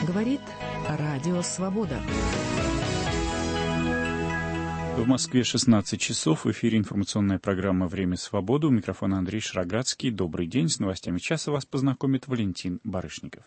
Говорит Радио Свобода. В Москве 16 часов. В эфире информационная программа «Время свободы». У микрофона Андрей Шрагацкий. Добрый день. С новостями часа вас познакомит Валентин Барышников.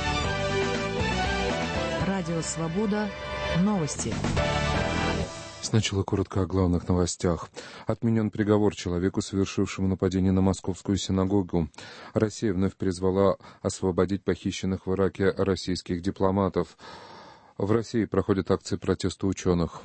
Радио Свобода. Новости. Сначала коротко о главных новостях. Отменен приговор человеку, совершившему нападение на московскую синагогу. Россия вновь призвала освободить похищенных в Ираке российских дипломатов. В России проходят акции протеста ученых.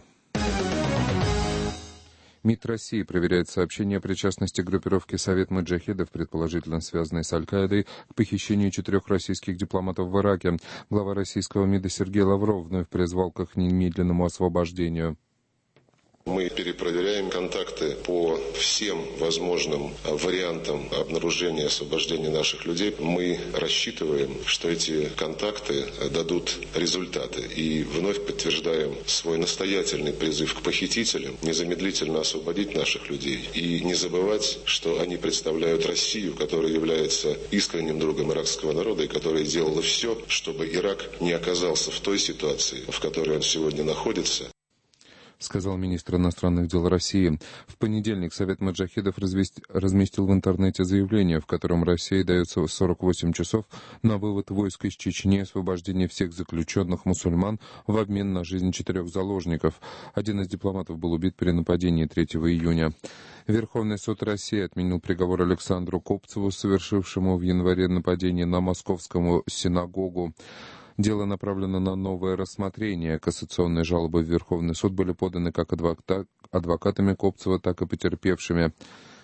МИД России проверяет сообщения о причастности группировки «Совет Маджахедов», предположительно связанной с Аль-Каидой, к похищению 4 российских дипломатов в Ираке. Глава российского МИДа Сергей Лавров вновь призвал к их немедленному освобождению. Мы перепроверяем контакты по всем возможным вариантам обнаружения и освобождения наших людей. Мы рассчитываем, что эти контакты дадут результаты. И вновь подтверждаем свой настоятельный призыв к похитителям незамедлительно освободить наших людей. И не забывать, что они представляют Россию, которая является искренним другом иракского народа и которая делала все, чтобы Ирак не оказался в той ситуации, в которой он сегодня находится, сказал министр иностранных дел России. В понедельник Совет Маджахедов разместил в интернете заявление, в котором России дается 48 часов на вывод войск из Чечни и освобождение всех заключенных мусульман в обмен на жизнь 4 заложников. Один из дипломатов был убит при нападении 3 июня. Верховный суд России отменил приговор Александру Копцеву, совершившему в январе нападение на московскую синагогу. Дело направлено на новое рассмотрение. Кассационные жалобы в Верховный суд были поданы как адвокатами Копцева, так и потерпевшими.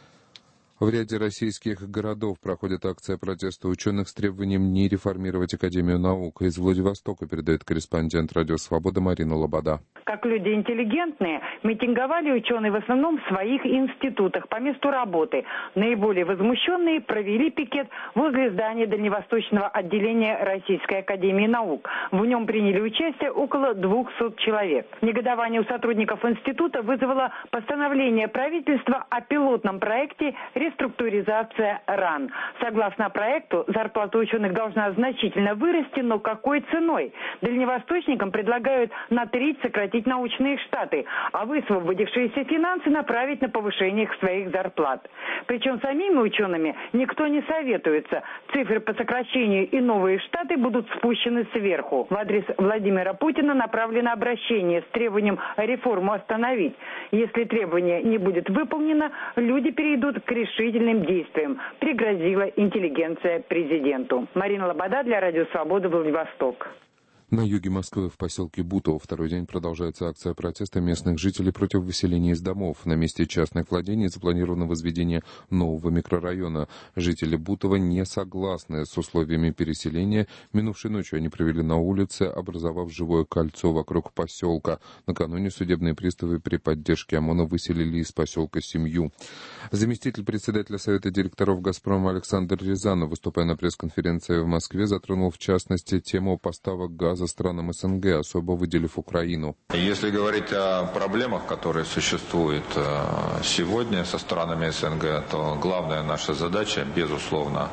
В ряде российских городов проходит акция протеста ученых с требованием не реформировать Академию наук. Из Владивостока передает корреспондент Радио Свобода Марина Лобода. Как люди интеллигентные, митинговали ученые в основном в своих институтах по месту работы. Наиболее возмущенные провели пикет возле здания Дальневосточного отделения Российской Академии наук. В нем приняли участие около 200 человек. Негодование у сотрудников института вызвало постановление правительства о пилотном проекте «Реструктуризация РАН». Согласно проекту, зарплата ученых должна значительно вырасти, но какой ценой? Дальневосточникам предлагают на треть сократить научные штаты, а высвободившиеся финансы направить на повышение своих зарплат. Причем самими учеными никто не советуется. Цифры по сокращению и новые штаты будут спущены сверху. В адрес Владимира Путина направлено обращение с требованием реформу остановить. Если требование не будет выполнено, люди перейдут к решительным действиям, пригрозила интеллигенция президенту. Марина Лобода для Радио Свобода, Владивосток. На юге Москвы, в поселке Бутово, второй день продолжается акция протеста местных жителей против выселения из домов. На месте частных владений запланировано возведение нового микрорайона. Жители Бутова не согласны с условиями переселения. Минувшей ночью они провели на улице, образовав живое кольцо вокруг поселка. Накануне судебные приставы при поддержке ОМОНа выселили из поселка семью. Заместитель председателя Совета директоров «Газпрома» Александр Рязанов, выступая на пресс-конференции в Москве, затронул в частности тему поставок газа странам СНГ, особо выделив Украину. Если говорить о проблемах, которые существуют сегодня со странами СНГ, то главная наша задача, безусловно,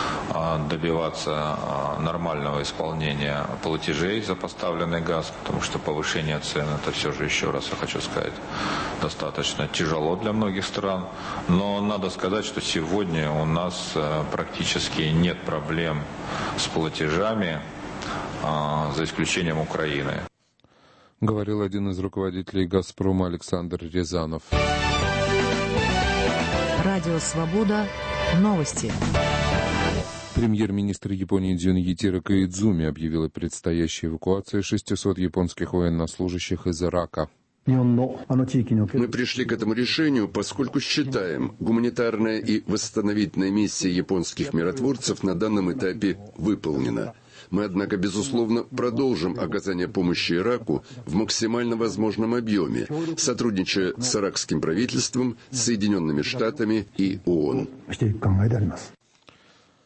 добиваться нормального исполнения платежей за поставленный газ, потому что повышение цен, это все же, еще раз я хочу сказать, достаточно тяжело для многих стран. Но надо сказать, что сегодня у нас практически нет проблем с платежами, за исключением Украины. Говорил один из руководителей «Газпрома» Александр Рязанов. Радио Свобода. Новости. Премьер-министр Японии Дзюньетиро Коидзуми объявил о предстоящей эвакуации 600 японских военнослужащих из Ирака. Мы пришли к этому решению, поскольку считаем, гуманитарная и восстановительная миссия японских миротворцев на данном этапе выполнена. Мы, однако, безусловно, продолжим оказание помощи Ираку в максимально возможном объеме, сотрудничая с иракским правительством, Соединенными Штатами и ООН.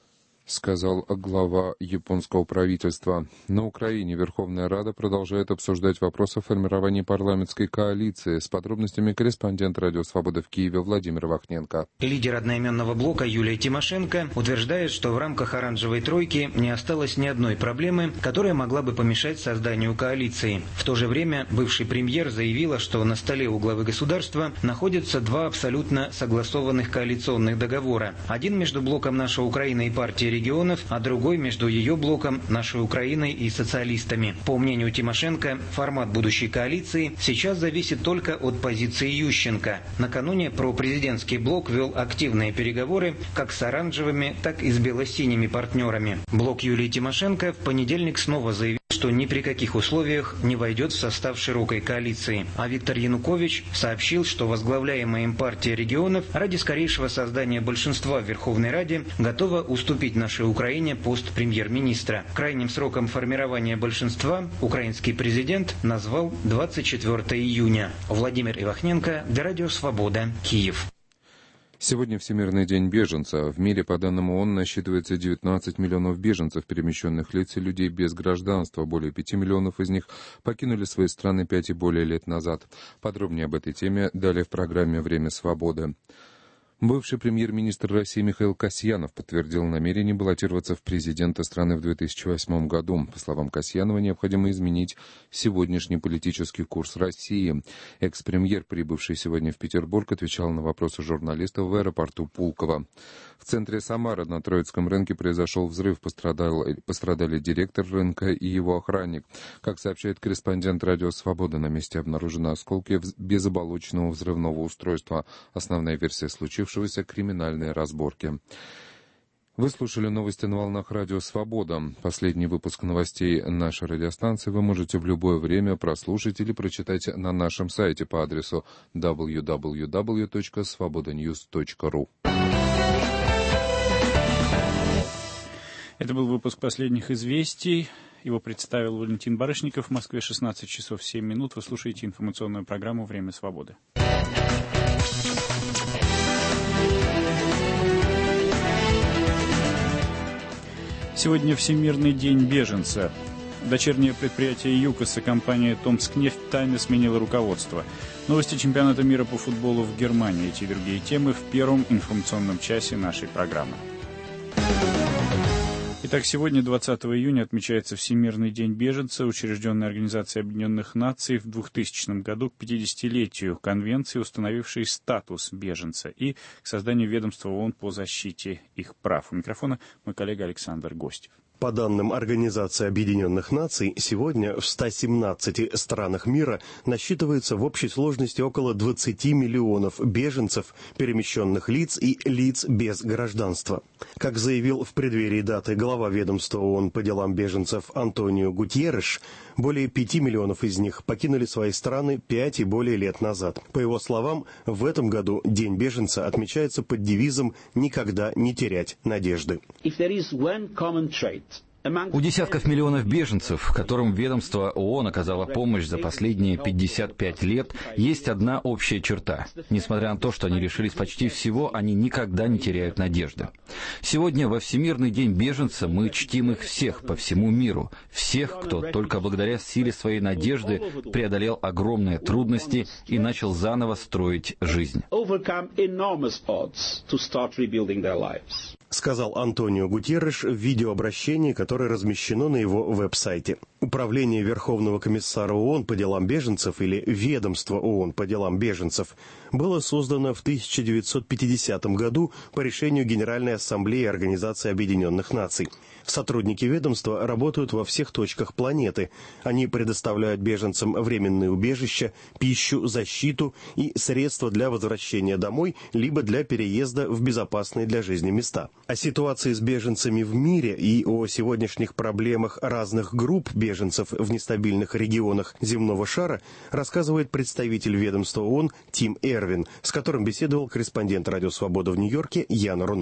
сказал глава японского правительства. На Украине Верховная Рада продолжает обсуждать вопрос о формировании парламентской коалиции. С подробностями корреспондент Радио Свобода в Киеве Владимир Вахненко. Лидер одноименного блока Юлия Тимошенко утверждает, что в рамках оранжевой тройки не осталось ни одной проблемы, которая могла бы помешать созданию коалиции. В то же время бывший премьер заявила, что на столе у главы государства находятся два абсолютно согласованных коалиционных договора. Один между блоком «Наша Украина» и партией регионов, а другой между ее блоком, нашей Украиной и социалистами. По мнению Тимошенко, формат будущей коалиции сейчас зависит только от позиции Ющенко. Накануне пропрезидентский блок вел активные переговоры как с оранжевыми, так и с бело-синими партнерами. Блок Юлии Тимошенко в понедельник снова заявил, что ни при каких условиях не войдет в состав широкой коалиции. А Виктор Янукович сообщил, что возглавляемая им партия регионов ради скорейшего создания большинства в Верховной Раде готова уступить нашей Украине пост премьер-министра. Крайним сроком формирования большинства украинский президент назвал 24 июня. Владимир Ивахненко, для Радио Свобода, Киев. Сегодня Всемирный день беженца. В мире, по данным ООН, насчитывается 19 миллионов беженцев, перемещенных лиц и людей без гражданства. Более 5 миллионов из них покинули свои страны 5 и более лет назад. Подробнее об этой теме далее в программе «Время свободы». Бывший премьер-министр России Михаил Касьянов подтвердил намерение баллотироваться в президенты страны в 2008 году. По словам Касьянова, необходимо изменить сегодняшний политический курс России. Экс-премьер, прибывший сегодня в Петербург, отвечал на вопросы журналистов в аэропорту Пулково. В центре Самары на Троицком рынке произошел взрыв, пострадали директор рынка и его охранник. Как сообщает корреспондент Радио Свобода, на месте обнаружены осколки безоболочного взрывного устройства. Основная версия случившегося — криминальные разборки. Вы слушали новости на волнах Радио Свобода. Последний выпуск новостей нашей радиостанции вы можете в любое время прослушать или прочитать на нашем сайте по адресу www.svobodanews.ru. Это был выпуск последних известий. Его представил Валентин Барышников. В Москве 16 часов 7 минут. Вы слушаете информационную программу «Время свободы». Сегодня Всемирный день беженца. Дочернее предприятие ЮКОСа, компания «Томскнефть» тайно сменила руководство. Новости чемпионата мира по футболу в Германии. Эти и другие темы в первом информационном часе нашей программы. Итак, сегодня, 20 июня, отмечается Всемирный день беженца, учрежденной Организацией Объединенных Наций в 2000 году к 50-летию Конвенции, установившей статус беженца, и к созданию ведомства ООН по защите их прав. У микрофона мой коллега Александр Гостев. По данным Организации Объединенных Наций, сегодня в 117 странах мира насчитывается в общей сложности около 20 миллионов беженцев, перемещенных лиц и лиц без гражданства. Как заявил в преддверии даты глава ведомства ООН по делам беженцев Антонио Гутьерреш, более 5 миллионов из них покинули свои страны 5 и более лет назад. По его словам, в этом году День беженца отмечается под девизом «Никогда не терять надежды». У десятков миллионов беженцев, которым ведомство ООН оказало помощь за последние 55 лет, есть одна общая черта. Несмотря на то, что они лишились почти всего, они никогда не теряют надежды. Сегодня, во Всемирный день беженца, мы чтим их всех по всему миру. Всех, кто только благодаря силе своей надежды преодолел огромные трудности и начал заново строить жизнь. Сказал Антонио Гутьерреш в видеообращении, которое размещено на его веб-сайте. Управление Верховного комиссара ООН по делам беженцев, или Ведомство ООН по делам беженцев, было создано в 1950 году по решению Генеральной Ассамблеи Организации Объединенных Наций. Сотрудники ведомства работают во всех точках планеты. Они предоставляют беженцам временные убежища, пищу, защиту и средства для возвращения домой, либо для переезда в безопасные для жизни места. О ситуации с беженцами в мире и о сегодняшних проблемах разных групп беженцев в нестабильных регионах земного шара рассказывает представитель ведомства ООН Тим Эрвин, с которым беседовал корреспондент Радио Свобода в Нью-Йорке Ян Рунов.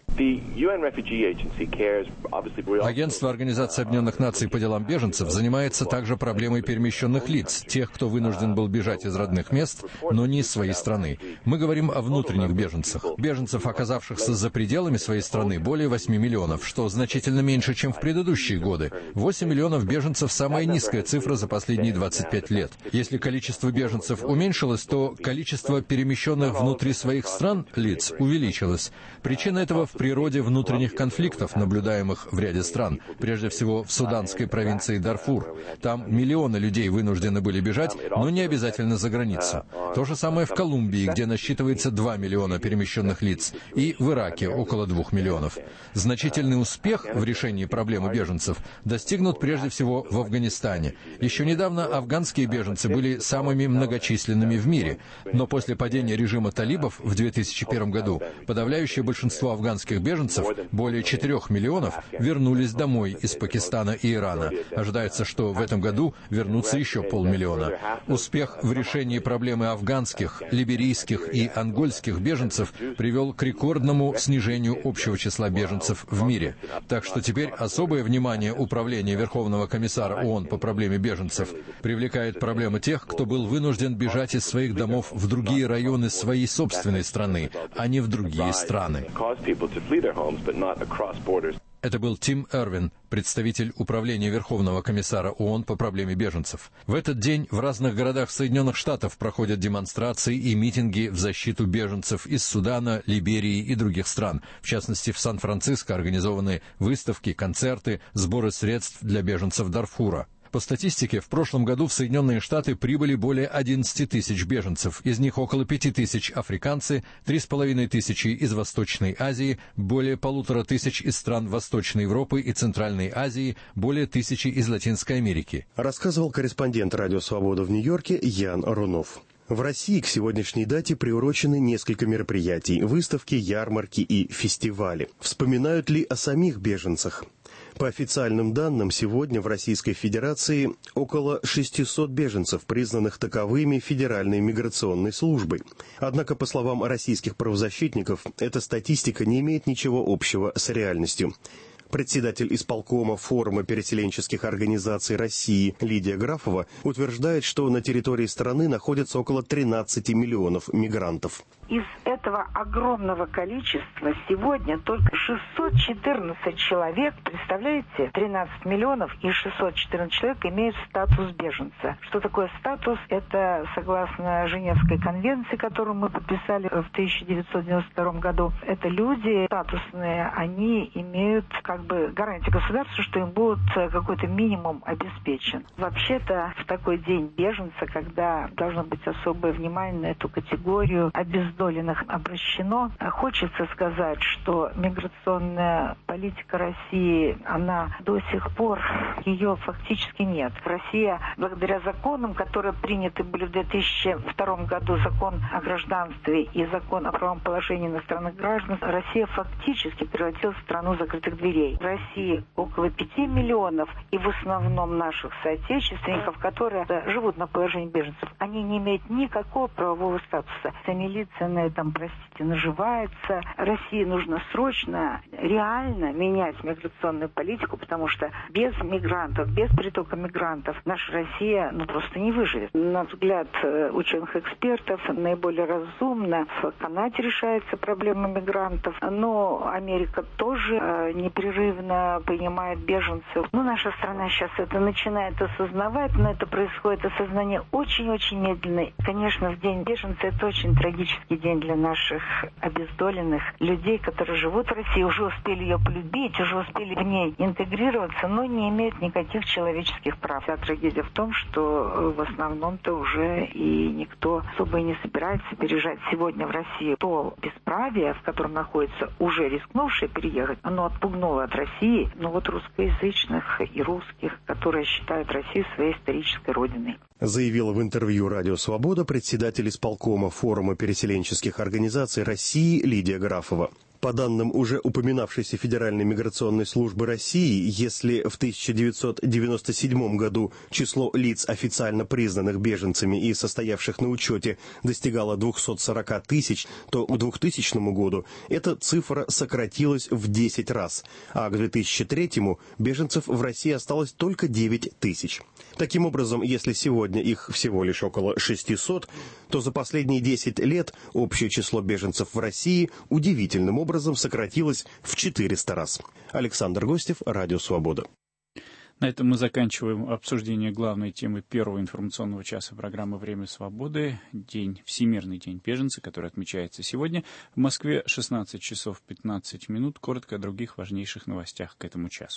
Агентство Организации Объединенных Наций по делам беженцев занимается также проблемой перемещенных лиц, тех, кто вынужден был бежать из родных мест, но не из своей страны. Мы говорим о внутренних беженцах. Беженцев, оказавшихся за пределами своей страны, более 8 миллионов, что значительно меньше, чем в предыдущие годы. 8 миллионов беженцев – самая низкая цифра за последние 25 лет. Если количество беженцев уменьшилось, то количество перемещенных внутри своих стран лиц увеличилось. Причина этого в природе внутренних конфликтов, наблюдаемых в ряде стран, прежде всего в суданской провинции Дарфур. Там миллионы людей вынуждены были бежать, но не обязательно за границу. То же самое в Колумбии, где насчитывается 2 миллиона перемещенных лиц, и в Ираке около 2 миллионов. Значительный успех в решении проблемы беженцев достигнут прежде всего в Афганистане. Еще недавно афганские беженцы были самыми многочисленными в мире, но после падения режима талибов в 2001 году подавляющее большинство афганских беженцев, более 4 миллионов, вернулись домой из Пакистана и Ирана. Ожидается, что в этом году вернутся еще 500 000. Успех в решении проблемы афганских, либерийских и ангольских беженцев привел к рекордному снижению общего числа беженцев в мире. Так что теперь особое внимание Управления Верховного комиссара ООН по проблеме беженцев привлекает проблема тех, кто был вынужден бежать из своих домов в другие районы своей собственной страны, а не в другие страны. Это был Тим Эрвин, представитель Управления Верховного комиссара ООН по проблеме беженцев. В этот день в разных городах Соединенных Штатов проходят демонстрации и митинги в защиту беженцев из Судана, Либерии и других стран. В частности, в Сан-Франциско организованы выставки, концерты, сборы средств для беженцев Дарфура. По статистике, в прошлом году в Соединенные Штаты прибыли более 11 тысяч беженцев. Из них около 5 тысяч африканцы, 3,5 тысячи из Восточной Азии, более 1500 из стран Восточной Европы и Центральной Азии, более 1000 из Латинской Америки. Рассказывал корреспондент «Радио Свобода» в Нью-Йорке Ян Рунов. В России к сегодняшней дате приурочены несколько мероприятий, выставки, ярмарки и фестивали. Вспоминают ли о самих беженцах? По официальным данным, сегодня в Российской Федерации около 600 беженцев, признанных таковыми Федеральной миграционной службой. Однако, по словам российских правозащитников, эта статистика не имеет ничего общего с реальностью. Председатель исполкома Форума переселенческих организаций России Лидия Графова утверждает, что на территории страны находится около 13 миллионов мигрантов. Из этого огромного количества сегодня только 614 человек, представляете, 13 миллионов и 614 человек имеют статус беженца. Что такое статус? Это, согласно Женевской конвенции, которую мы подписали в 1992 году, это люди статусные, они имеют гарантию государства, что им будет какой-то минимум обеспечен. Вообще-то в такой день беженца, когда должно быть особое внимание на эту категорию обездоленных обращено, хочется сказать, что миграционная политика России, она до сих пор, ее фактически нет. Россия, благодаря законам, которые приняты были в 2002 году, закон о гражданстве и закон о правом положении иностранных граждан, Россия фактически превратилась в страну закрытых дверей. В России около 5 миллионов, и в основном наших соотечественников, которые живут на положении беженцев, они не имеют никакого правового статуса. Милиция на этом, наживается. России нужно срочно, реально менять миграционную политику, потому что без мигрантов, без притока мигрантов наша Россия просто не выживет. На взгляд ученых экспертов, наиболее разумно в Канаде решается проблема мигрантов, но Америка тоже непрерывно принимает беженцев. Наша страна сейчас это начинает осознавать, но это происходит осознание очень-очень медленно. Конечно, в день беженца это очень трагический день для наших обездоленных людей, которые живут в России, уже успели ее полюбить, уже успели в ней интегрироваться, но не имеют никаких человеческих прав. Вся трагедия в том, что в основном-то уже и никто особо и не собирается переезжать сегодня в Россию. То бесправие, в котором находится уже рискнувшие переехать, оно отпугнуло от России, русскоязычных и русских, которые считают Россию своей исторической родиной. Заявила в интервью «Радио Свобода» председатель исполкома Форума переселенческих организаций России Лидия Графова. По данным уже упоминавшейся Федеральной миграционной службы России, если в 1997 году число лиц, официально признанных беженцами и состоявших на учете, достигало 240 тысяч, то к 2000 году эта цифра сократилась в 10 раз, а к 2003 беженцев в России осталось только 9 тысяч. Таким образом, если сегодня их всего лишь около 600, то за последние 10 лет общее число беженцев в России удивительным образом сократилось в 400 раз. Александр Гостев, Радио Свобода. На этом мы заканчиваем обсуждение главной темы первого информационного часа программы «Время свободы». Всемирный день беженца, который отмечается сегодня. В Москве 16 часов 15 минут. Коротко о других важнейших новостях к этому часу.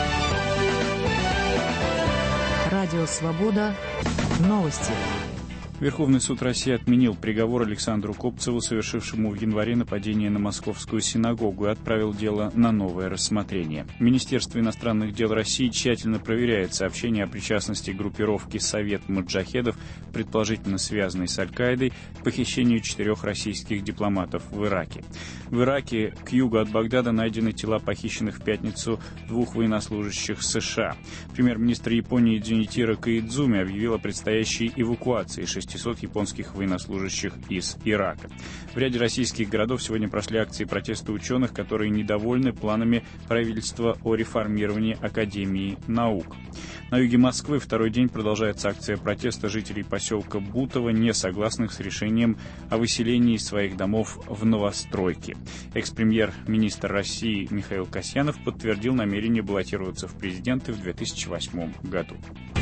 Радио «Свобода». Новости. Верховный суд России отменил приговор Александру Копцеву, совершившему в январе нападение на Московскую синагогу, и отправил дело на новое рассмотрение. Министерство иностранных дел России тщательно проверяет сообщения о причастности группировки «Совет Моджахедов», предположительно связанной с Аль-Каидой, к похищению 4 российских дипломатов в Ираке. В Ираке к югу от Багдада найдены тела похищенных в пятницу 2 военнослужащих США. Премьер-министр Японии Дзюнитиро Коидзуми объявил о предстоящей эвакуации 600 японских военнослужащих из Ирака. В ряде российских городов сегодня прошли акции протеста ученых, которые недовольны планами правительства о реформировании Академии наук. На юге Москвы второй день продолжается акция протеста жителей поселка Бутово, не согласных с решением о выселении из своих домов в новостройке. Экс-премьер-министр России Михаил Касьянов подтвердил намерение баллотироваться в президенты в 2008 году.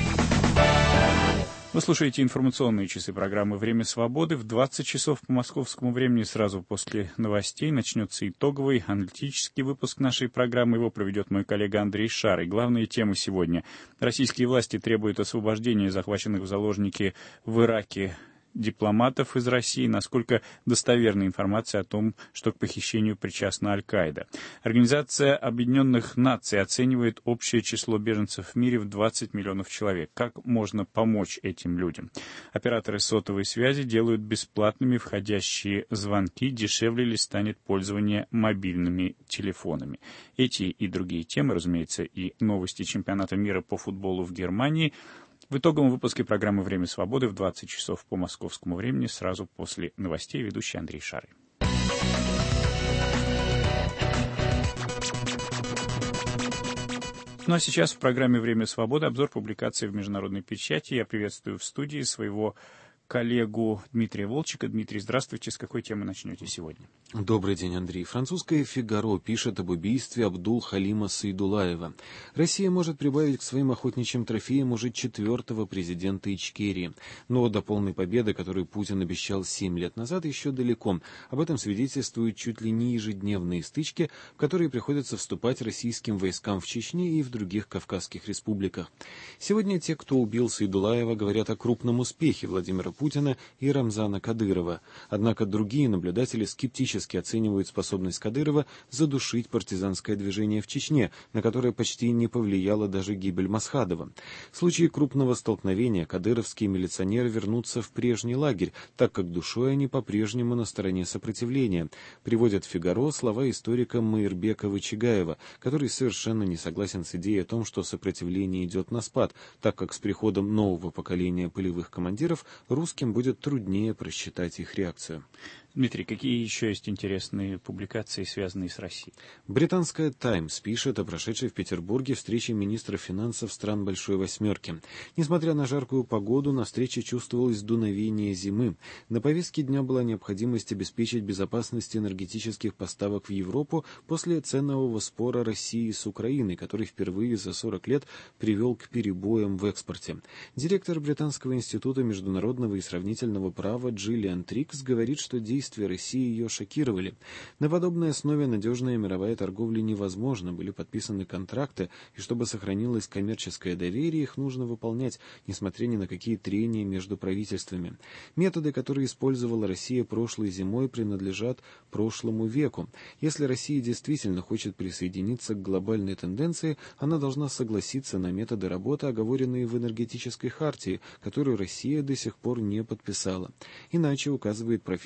Вы слушаете информационные часы программы «Время свободы». В 20 часов по московскому времени сразу после новостей начнется итоговый аналитический выпуск нашей программы. Его проведет мой коллега Андрей Шарый. Главные темы сегодня. Российские власти требуют освобождения захваченных в заложники в Ираке дипломатов из России, насколько достоверна информация о том, что к похищению причастна Аль-Каида. Организация Объединенных Наций оценивает общее число беженцев в мире в 20 миллионов человек. Как можно помочь этим людям? Операторы сотовой связи делают бесплатными входящие звонки. Дешевле ли станет пользование мобильными телефонами? Эти и другие темы, разумеется, и новости чемпионата мира по футболу в Германии в итоговом выпуске программы «Время свободы» в 20 часов по московскому времени, сразу после новостей, ведущий Андрей Шарый. Ну а сейчас в программе «Время свободы» обзор публикаций в международной печати. Я приветствую в студии своего коллегу Дмитрия Волчика. Дмитрий, здравствуйте. С какой темы начнете сегодня? Добрый день, Андрей. Французское «Фигаро» пишет об убийстве Абдул-Халима Сайдуллаева. Россия может прибавить к своим охотничьим трофеям уже 4-го президента Ичкерии. Но до полной победы, которую Путин обещал 7 лет назад, еще далеко. Об этом свидетельствуют чуть ли не ежедневные стычки, в которые приходится вступать российским войскам в Чечне и в других Кавказских республиках. Сегодня те, кто убил Сайдуллаева, говорят о крупном успехе Владимира Путина и Рамзана Кадырова. Однако другие наблюдатели скептически оценивают способность Кадырова задушить партизанское движение в Чечне, на которое почти не повлияла даже гибель Масхадова. В случае крупного столкновения кадыровские милиционеры вернутся в прежний лагерь, так как душой они по-прежнему на стороне сопротивления. Приводят в «Фигаро» слова историка Маирбека Вычигаева, который совершенно не согласен с идеей о том, что сопротивление идет на спад, так как с приходом нового поколения полевых командиров русским будет труднее просчитать их реакцию. Дмитрий, какие еще есть интересные публикации, связанные с Россией? Британская «Таймс» пишет о прошедшей в Петербурге встрече министров финансов стран Большой Восьмерки. Несмотря на жаркую погоду, на встрече чувствовалось дуновение зимы. На повестке дня была необходимость обеспечить безопасность энергетических поставок в Европу после ценового спора России с Украиной, который впервые за 40 лет привел к перебоям в экспорте. Директор Британского института международного и сравнительного права Джиллиан Трикс говорит, что действия России ее шокировали. На подобной основе надежная мировая торговля невозможна, были подписаны контракты, и чтобы сохранилось коммерческое доверие, их нужно выполнять, несмотря ни на какие трения между правительствами. Методы, которые использовала Россия прошлой зимой, принадлежат прошлому веку. Если Россия действительно хочет присоединиться к глобальной тенденции, она должна согласиться на методы работы, оговоренные в энергетической хартии, которую Россия до сих пор не подписала. Иначе, указывает профессор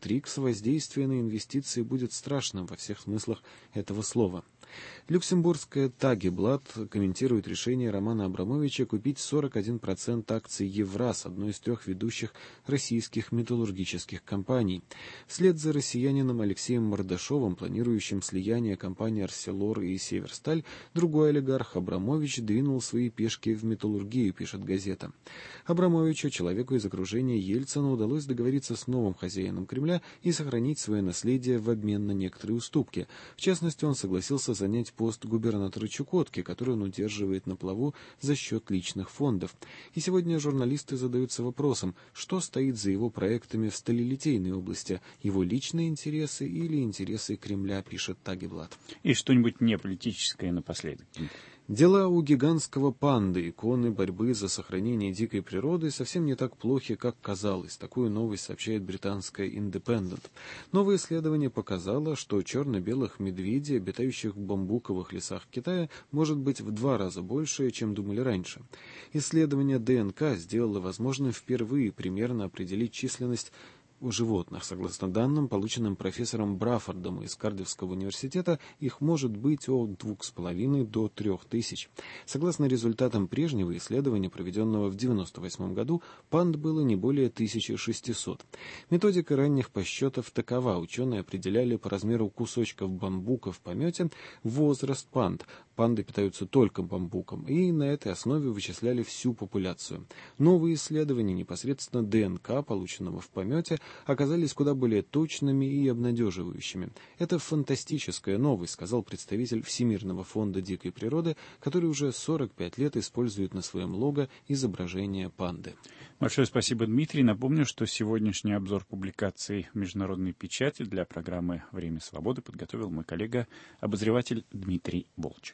ТРИКС воздействие на инвестиции будет страшным во всех смыслах этого слова. Люксембургская Тагеблат комментирует решение Романа Абрамовича купить 41% акций Евраз, одной из 3 ведущих российских металлургических компаний. Вслед за россиянином Алексеем Мордашовым, планирующим слияние компаний «Арселор» и «Северсталь», другой олигарх Абрамович двинул свои пешки в металлургию, пишет газета. Абрамовичу, человеку из окружения Ельцина, удалось договориться с новым хозяином Кремля и сохранить свое наследие в обмен на некоторые уступки. В частности, он согласился занять пост губернатора Чукотки, который он удерживает на плаву за счет личных фондов. И сегодня журналисты задаются вопросом, что стоит за его проектами в сталелитейной области, его личные интересы или интересы Кремля, пишет Тагеблат. И что-нибудь неполитическое напоследок. Дела у гигантского панды, иконы борьбы за сохранение дикой природы, совсем не так плохи, как казалось. Такую новость сообщает британская Independent. Новое исследование показало, что черно-белых медведей, обитающих в бамбуковых лесах Китая, может быть в 2 раза больше, чем думали раньше. Исследование ДНК сделало возможным впервые примерно определить численность у животных. Согласно данным, полученным профессором Браффордом из Кардифского университета, их может быть от 2,5 до 3000. Согласно результатам прежнего исследования, проведенного в 1998 году, панд было не более 1600. Методика ранних подсчетов такова. Ученые определяли по размеру кусочков бамбука в помете возраст панд. Панды питаются только бамбуком, и на этой основе вычисляли всю популяцию. Новые исследования непосредственно ДНК, полученного в помете, оказались куда более точными и обнадеживающими. Это фантастическая новость, сказал представитель Всемирного фонда дикой природы, который уже 45 лет использует на своем лого изображение панды. Большое спасибо, Дмитрий. Напомню, что сегодняшний обзор публикаций в международной печати для программы «Время свободы» подготовил мой коллега, обозреватель Дмитрий Болч.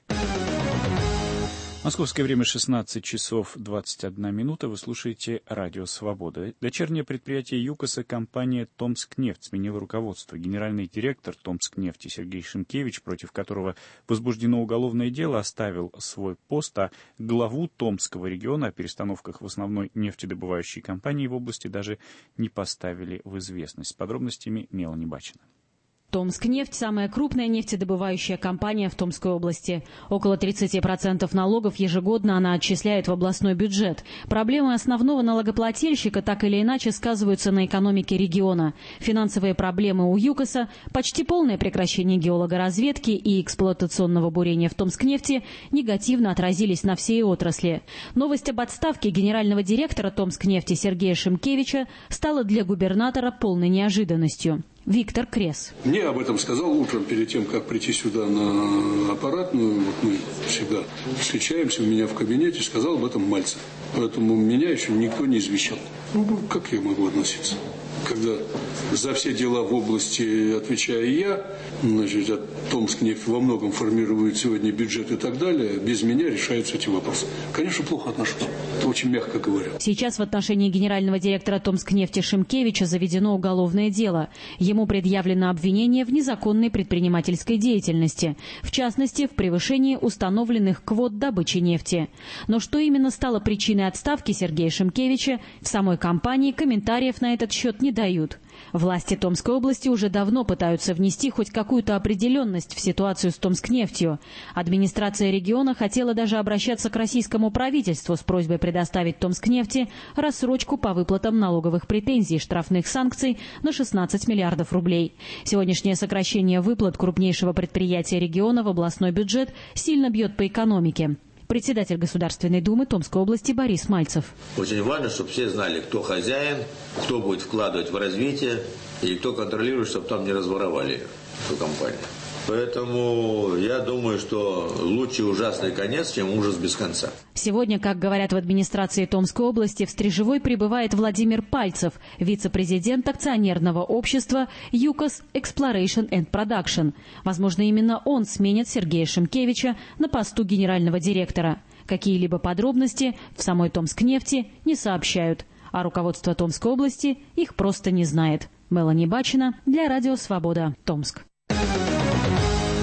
Московское время 16 часов 21 минута. Вы слушаете «Радио Свобода». Дочернее предприятие ЮКОСа, компания «Томскнефть», сменила руководство. Генеральный директор «Томскнефти» Сергей Шимкевич, против которого возбуждено уголовное дело, оставил свой пост, а главу Томского региона о перестановках в основной нефтедобывающей компании в области даже не поставили в известность. С подробностями Мелани Бачина. Томскнефть – самая крупная нефтедобывающая компания в Томской области. Около 30% налогов ежегодно она отчисляет в областной бюджет. Проблемы основного налогоплательщика так или иначе сказываются на экономике региона. Финансовые проблемы у ЮКОСа, почти полное прекращение геологоразведки и эксплуатационного бурения в Томскнефти негативно отразились на всей отрасли. Новость об отставке генерального директора Томскнефти Сергея Шимкевича стала для губернатора полной неожиданностью. Виктор Крес. Мне об этом сказал утром, перед тем, как прийти сюда на аппаратную. Вот мы всегда встречаемся у меня в кабинете, сказал об этом Мальцев. Поэтому меня еще никто не извещал. Ну, как я могу относиться? Когда за все дела в области отвечаю я, значит, Томскнефть во многом формирует сегодня бюджет и так далее, без меня решаются эти вопросы. Конечно, плохо отношусь. Это очень мягко говоря. Сейчас в отношении генерального директора Томскнефти Шимкевича заведено уголовное дело. Ему предъявлено обвинение в незаконной предпринимательской деятельности, в частности, в превышении установленных квот добычи нефти. Но что именно стало причиной отставки Сергея Шимкевича, в самой компании комментариев на этот счет не дают. Власти Томской области уже давно пытаются внести хоть какую-то определенность в ситуацию с Томскнефтью. Администрация региона хотела даже обращаться к российскому правительству с просьбой предоставить Томскнефти рассрочку по выплатам налоговых претензий и штрафных санкций на 16 миллиардов рублей. Сегодняшнее сокращение выплат крупнейшего предприятия региона в областной бюджет сильно бьет по экономике. Председатель Государственной Думы Томской области Борис Мальцев. Очень важно, чтобы все знали, кто хозяин, кто будет вкладывать в развитие и кто контролирует, чтобы там не разворовали эту компанию. Поэтому я думаю, что лучше ужасный конец, чем ужас без конца. Сегодня, как говорят в администрации Томской области, в Стрежевой прибывает Владимир Пальцев, вице-президент акционерного общества ЮКОС Exploration and Production. Возможно, именно он сменит Сергея Шимкевича на посту генерального директора. Какие-либо подробности в самой Томскнефти не сообщают, а руководство Томской области их просто не знает. Мелани Бачина для Радио Свобода, Томск.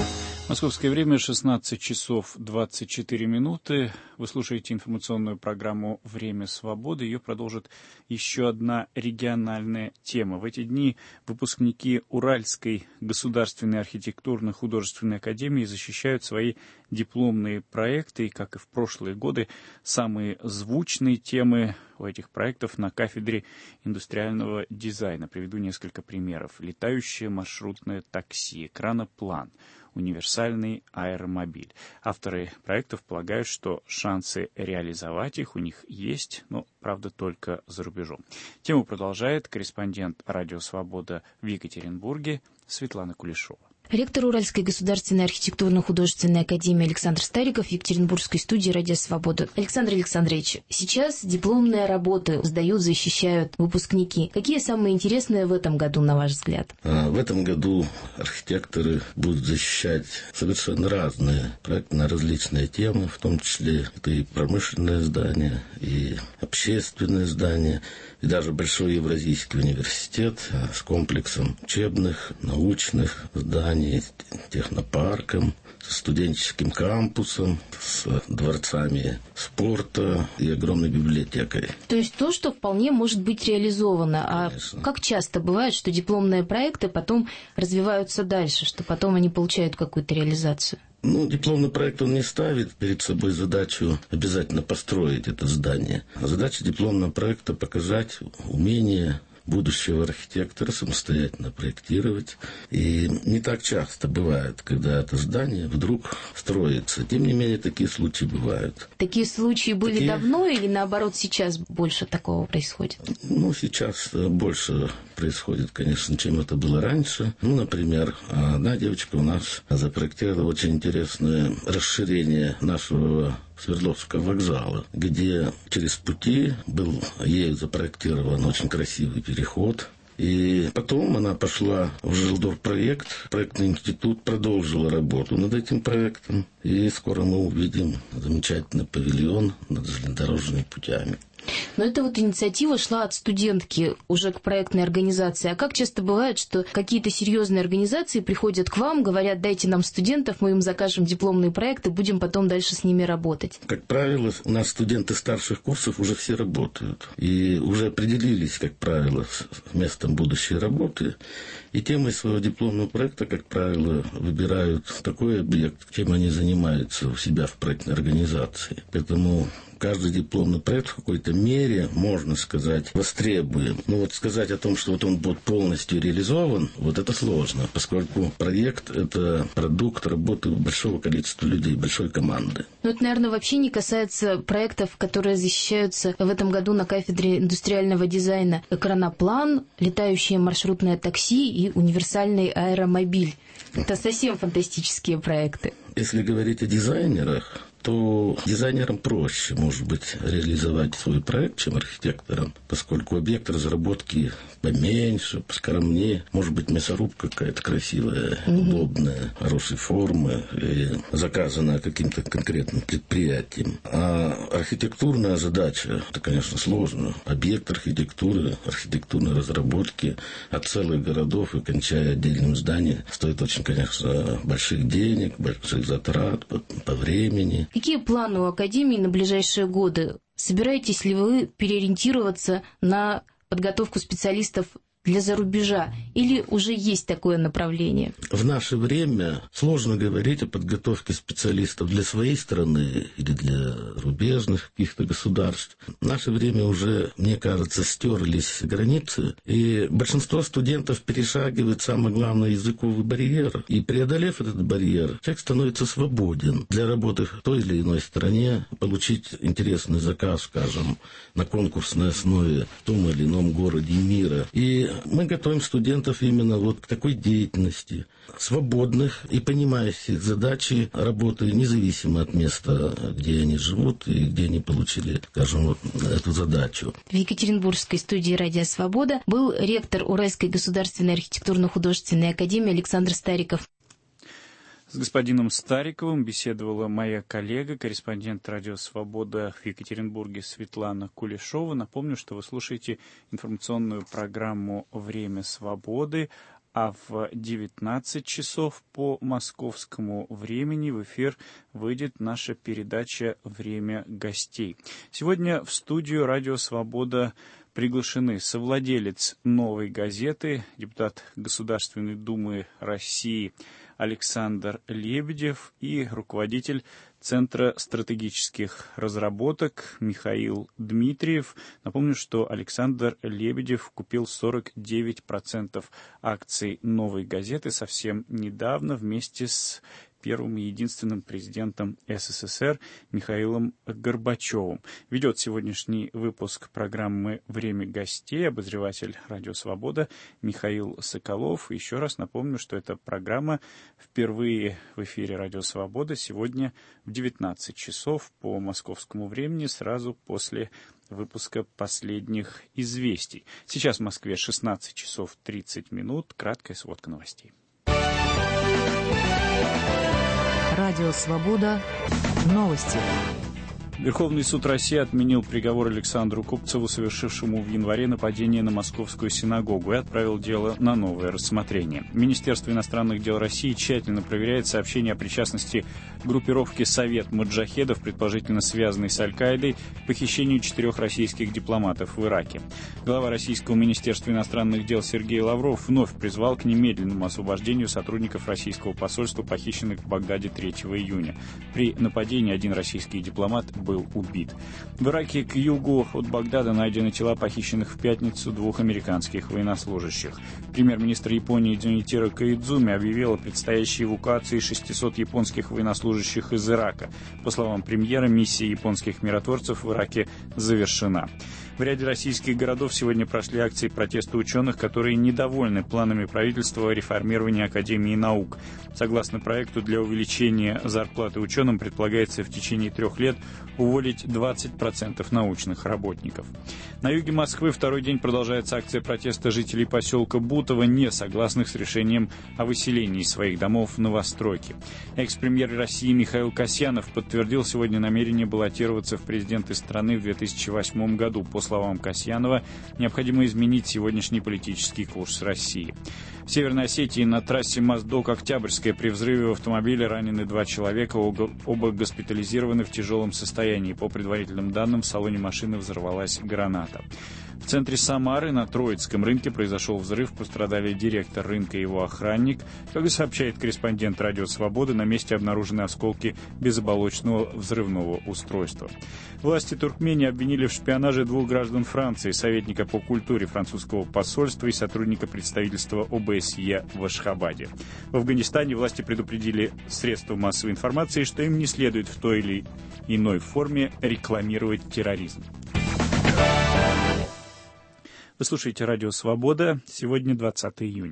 Московское время 16 часов 24 минуты. Вы слушаете информационную программу «Время свободы». Ее продолжит еще одна региональная тема. В эти дни выпускники Уральской государственной архитектурно-художественной академии защищают свои дипломные проекты. И, как и в прошлые годы, самые звучные темы у этих проектов на кафедре индустриального дизайна. Приведу несколько примеров. Летающее маршрутное такси, экраноплан, универсальный аэромобиль. Авторы проектов полагают, что шансы реализовать их у них есть, но, правда, только за рубежом. Тему продолжает корреспондент «Радио Свобода» в Екатеринбурге Светлана Кулешова. Ректор Уральской государственной архитектурно-художественной академии Александр Стариков в Екатеринбургской студии «Радио Свобода». Александр Александрович, сейчас дипломные работы сдают, защищают выпускники. Какие самые интересные в этом году, на ваш взгляд? В этом году архитекторы будут защищать совершенно разные проекты на различные темы, в том числе это и промышленное здание, и общественное здание, и даже Большой Евразийский университет с комплексом учебных, научных зданий, технопарком, с студенческим кампусом, с дворцами спорта и огромной библиотекой. То есть то, что вполне может быть реализовано. Конечно. А как часто бывает, что дипломные проекты потом развиваются дальше, что потом они получают какую-то реализацию? Дипломный проект, он не ставит перед собой задачу обязательно построить это здание. Задача дипломного проекта — показать умение будущего архитектора самостоятельно проектировать. И не так часто бывает, когда это здание вдруг строится. Тем не менее, такие случаи бывают. Такие случаи были давно или, наоборот, сейчас больше такого происходит? Сейчас больше происходит, конечно, чем это было раньше. Например, одна девочка у нас запроектировала очень интересное расширение нашего Свердловского вокзала, где через пути был ею запроектирован очень красивый переход. И потом она пошла в Жилдорпроект, проектный институт, продолжила работу над этим проектом. И скоро мы увидим замечательный павильон над железнодорожными путями. Но эта инициатива шла от студентки уже к проектной организации. А как часто бывает, что какие-то серьезные организации приходят к вам, говорят: дайте нам студентов, мы им закажем дипломные проекты, будем потом дальше с ними работать? Как правило, у нас студенты старших курсов уже все работают. И уже определились, как правило, с местом будущей работы. И темой своего дипломного проекта, как правило, выбирают такой объект, чем они занимаются у себя в проектной организации. Поэтому каждый дипломный проект в какой-то мере, можно сказать, востребуем. Но сказать о том, что он будет полностью реализован, это сложно, поскольку проект — это продукт работы большого количества людей, большой команды. Это, наверное, вообще не касается проектов, которые защищаются в этом году на кафедре индустриального дизайна. Экраноплан, летающее маршрутное такси и универсальный аэромобиль. Это совсем фантастические проекты. Если говорить о дизайнерах, то дизайнерам проще, может быть, реализовать свой проект, чем архитекторам, поскольку объект разработки поменьше, поскромнее. Может быть, мясорубка какая-то красивая, удобная, хорошей формы, и заказанная каким-то конкретным предприятием. А архитектурная задача — это, конечно, сложно. Объект архитектуры, архитектурной разработки от целых городов и кончая отдельным зданием стоит очень, конечно, больших денег, больших затрат по времени. Какие планы у Академии на ближайшие годы? Собираетесь ли вы переориентироваться на подготовку специалистов для зарубежа? Или уже есть такое направление? В наше время сложно говорить о подготовке специалистов для своей страны или для рубежных каких-то государств. В наше время уже, мне кажется, стерлись границы, и большинство студентов перешагивает, самое главное, языковый барьер. И преодолев этот барьер, человек становится свободен для работы в той или иной стране, получить интересный заказ, скажем, на конкурсной основе в том или ином городе мира. И мы готовим студентов именно к такой деятельности, свободных и понимающих задачи работы независимо от места, где они живут и где они получили, скажем, эту задачу. В Екатеринбургской студии «Радио Свобода» был ректор Уральской государственной архитектурно-художественной академии Александр Стариков. С господином Стариковым беседовала моя коллега, корреспондент «Радио Свобода» в Екатеринбурге Светлана Кулешова. Напомню, что вы слушаете информационную программу «Время свободы», а в 19 часов по московскому времени в эфир выйдет наша передача «Время гостей». Сегодня в студию «Радио Свобода» приглашены совладелец «Новой газеты», депутат Государственной Думы России Александр Лебедев и руководитель Центра стратегических разработок Михаил Дмитриев. Напомню, что Александр Лебедев купил 49% акций «Новой газеты» совсем недавно вместе с первым и единственным президентом СССР Михаилом Горбачевым. Ведет сегодняшний выпуск программы «Время гостей» обозреватель «Радио Свобода» Михаил Соколов. Еще раз напомню, что эта программа впервые в эфире «Радио Свобода» сегодня в 19 часов по московскому времени, сразу после выпуска последних известий. Сейчас в Москве 16 часов 30 минут. Краткая сводка новостей. Радио «Свобода». Новости. Верховный суд России отменил приговор Александру Купцеву, совершившему в январе нападение на Московскую синагогу, и отправил дело на новое рассмотрение. Министерство иностранных дел России тщательно проверяет сообщения о причастности группировки «Совет Моджахедов», предположительно связанной с Аль-Каидой, к похищению 4 российских дипломатов в Ираке. Глава Российского министерства иностранных дел Сергей Лавров вновь призвал к немедленному освобождению сотрудников российского посольства, похищенных в Багдаде 3 июня. При нападении один российский дипломат был убит. В Ираке к югу от Багдада найдены тела похищенных в пятницу 2 американских военнослужащих. Премьер-министр Японии Джунитиро Коидзуми объявил о предстоящей эвакуации 600 японских военнослужащих из Ирака. По словам премьера, миссия японских миротворцев в Ираке завершена. В ряде российских городов сегодня прошли акции протеста ученых, которые недовольны планами правительства о реформировании Академии наук. Согласно проекту, для увеличения зарплаты ученым предполагается в течение 3 лет уволить 20% научных работников. На юге Москвы второй день продолжается акция протеста жителей поселка Бутово, не согласных с решением о выселении из своих домов новостройки. Экс-премьер России Михаил Касьянов подтвердил сегодня намерение баллотироваться в президенты страны в 2008 году. По словам Касьянова, необходимо изменить сегодняшний политический курс России. В Северной Осетии на трассе Моздок-Октябрьская при взрыве в автомобиле ранены 2 человека, оба госпитализированы в тяжелом состоянии. По предварительным данным, в салоне машины взорвалась граната. В центре Самары на Троицком рынке произошел взрыв, пострадали директор рынка и его охранник. Как и сообщает корреспондент «Радио Свобода», на месте обнаружены осколки безоблачного взрывного устройства. Власти Туркмении обвинили в шпионаже 2 граждан Франции, советника по культуре французского посольства и сотрудника представительства ОБСЕ в Ашхабаде. В Афганистане власти предупредили средства массовой информации, что им не следует в той или иной форме рекламировать терроризм. Вы слушаете «Радио Свобода». Сегодня 20 июня.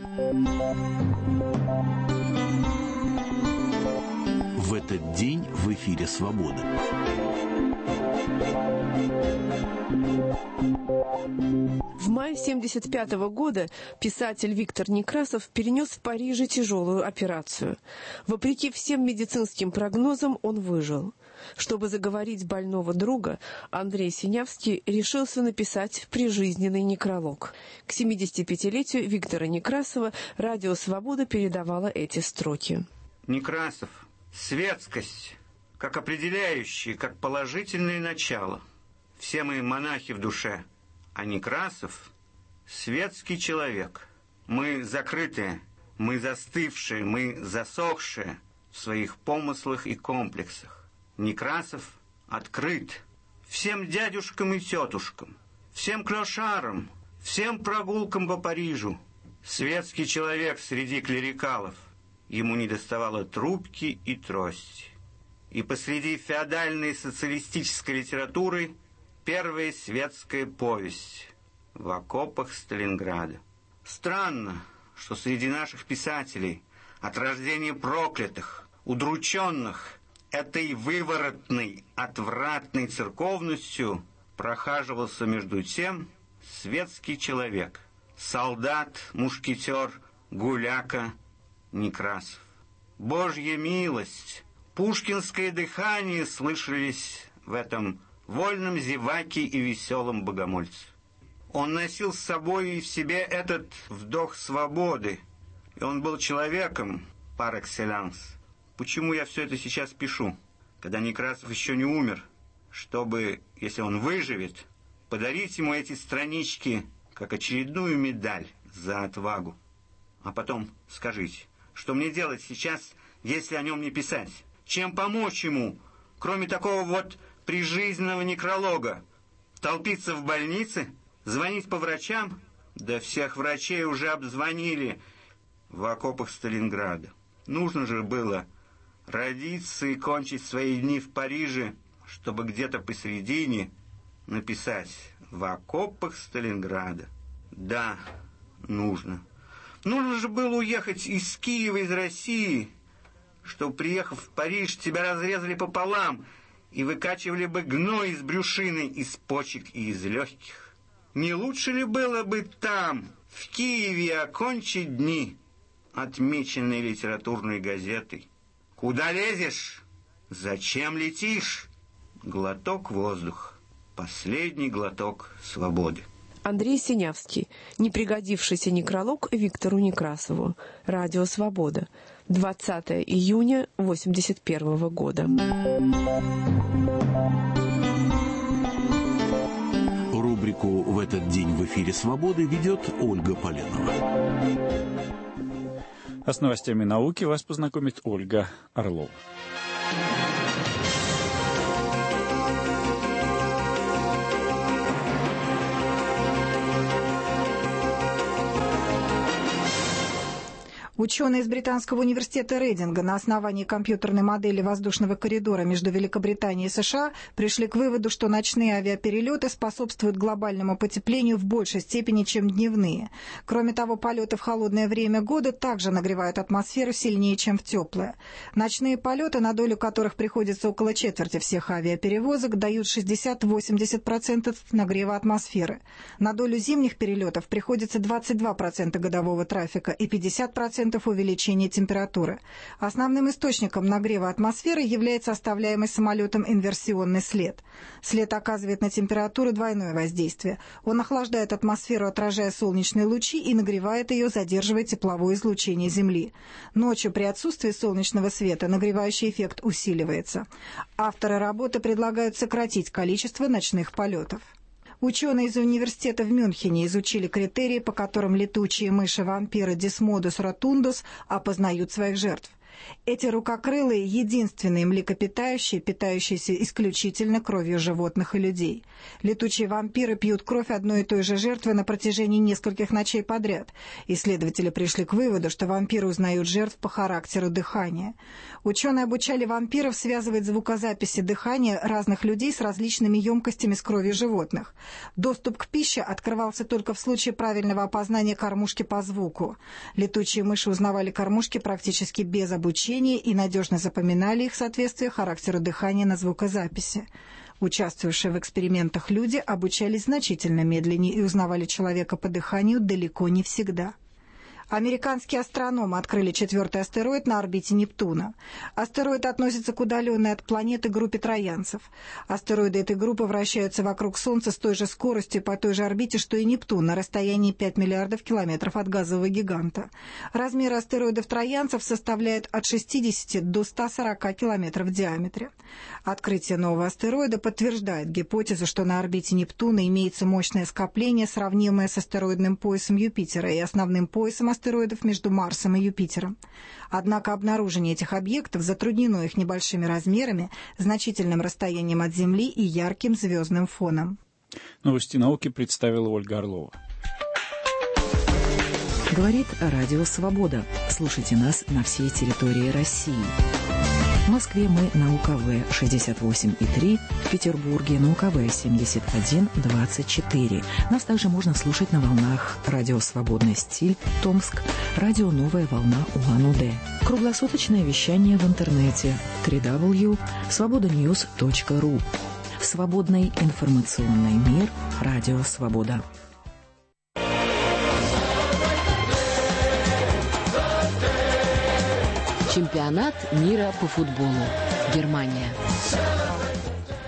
В этот день в эфире «Свобода». В мае 1975 года писатель Виктор Некрасов перенес в Париже тяжелую операцию. Вопреки всем медицинским прогнозам он выжил. Чтобы заговорить больного друга, Андрей Синявский решился написать прижизненный некролог. К 75-летию Виктора Некрасова «Радио Свобода» передавало эти строки. Некрасов. Светскость, как определяющее, как положительное начало. Все мы монахи в душе, а Некрасов — светский человек. Мы закрытые, мы застывшие, мы засохшие в своих помыслах и комплексах. Некрасов открыт всем дядюшкам и тетушкам, всем клошарам, всем прогулкам по Парижу. Светский человек среди клерикалов. Ему недоставало трубки и трости. И посреди феодальной социалистической литературы первая светская повесть «В окопах Сталинграда». Странно, что среди наших писателей от рождения проклятых, удрученных этой выворотной, отвратной церковностью прохаживался между тем светский человек, солдат, мушкетер, гуляка Некрасов. Божья милость, пушкинское дыхание слышались в этом вольном зеваке и веселом богомольце. Он носил с собой и в себе этот вдох свободы. И он был человеком par excellence. Почему я все это сейчас пишу, когда Некрасов еще не умер? Чтобы, если он выживет, подарить ему эти странички как очередную медаль за отвагу. А потом скажите, что мне делать сейчас, если о нем не писать? Чем помочь ему, кроме такого вот прижизненного некролога? Толпиться в больнице? Звонить по врачам? Да всех врачей уже обзвонили в окопах Сталинграда. Нужно же было родиться и кончить свои дни в Париже, чтобы где-то посередине написать «В окопах Сталинграда». Да, нужно. Нужно же было уехать из Киева, из России, чтобы, приехав в Париж, тебя разрезали пополам и выкачивали бы гной из брюшины, из почек и из легких. Не лучше ли было бы там, в Киеве, окончить дни, отмеченные литературной газетой? Куда лезешь? Зачем летишь? Глоток воздуха. Последний глоток свободы. Андрей Синявский. Непригодившийся некролог Виктору Некрасову. Радио «Свобода». 20 июня 1981 года. Рубрику «В этот день в эфире Свободы» ведет Ольга Поленова. А с новостями науки вас познакомит Ольга Орлова. Ученые из Британского университета Рейдинга на основании компьютерной модели воздушного коридора между Великобританией и США пришли к выводу, что ночные авиаперелеты способствуют глобальному потеплению в большей степени, чем дневные. Кроме того, полеты в холодное время года также нагревают атмосферу сильнее, чем в теплое. Ночные полеты, на долю которых приходится около четверти всех авиаперевозок, дают 60-80% нагрева атмосферы. На долю зимних перелетов приходится 22% годового трафика и 50% увеличения температуры. Основным источником нагрева атмосферы является оставляемый самолетом инверсионный след. След оказывает на температуру двойное воздействие. Он охлаждает атмосферу, отражая солнечные лучи, и нагревает ее, задерживая тепловое излучение Земли. Ночью при отсутствии солнечного света нагревающий эффект усиливается. Авторы работы предлагают сократить количество ночных полетов. Ученые из университета в Мюнхене изучили критерии, по которым летучие мыши-вампиры Desmodus rotundus опознают своих жертв. Эти рукокрылые — единственные млекопитающие, питающиеся исключительно кровью животных и людей. Летучие вампиры пьют кровь одной и той же жертвы на протяжении нескольких ночей подряд. Исследователи пришли к выводу, что вампиры узнают жертв по характеру дыхания. Ученые обучали вампиров связывать звукозаписи дыхания разных людей с различными емкостями с кровью животных. Доступ к пище открывался только в случае правильного опознания кормушки по звуку. Летучие мыши узнавали кормушки практически без обучения и надежно запоминали их соответствие характеру дыхания на звукозаписи. Участвовавшие в экспериментах люди обучались значительно медленнее и узнавали человека по дыханию далеко не всегда. Американские астрономы открыли 4-й астероид на орбите Нептуна. Астероид относится к удаленной от планеты группе троянцев. Астероиды этой группы вращаются вокруг Солнца с той же скоростью по той же орбите, что и Нептун, на расстоянии 5 миллиардов километров от газового гиганта. Размер астероидов троянцев составляет от 60 до 140 километров в диаметре. Открытие нового астероида подтверждает гипотезу, что на орбите Нептуна имеется мощное скопление, сравнимое с астероидным поясом Юпитера и основным поясом астероидов между Марсом и Юпитером. Однако обнаружение этих объектов затруднено их небольшими размерами, значительным расстоянием от Земли и ярким звездным фоном. Новости науки представила Ольга Орлова. Говорит Радио «Свобода». Слушайте нас на всей территории России. В Москве мы на УКВ 68,3, в Петербурге на УКВ 71,24. Нас также можно слушать на волнах радио «Свободный стиль» Томск, радио «Новая волна» Улан-Удэ. Круглосуточное вещание в интернете www.svobodanews.ru. Свободный информационный мир. Радио «Свобода». Чемпионат мира по футболу. Германия.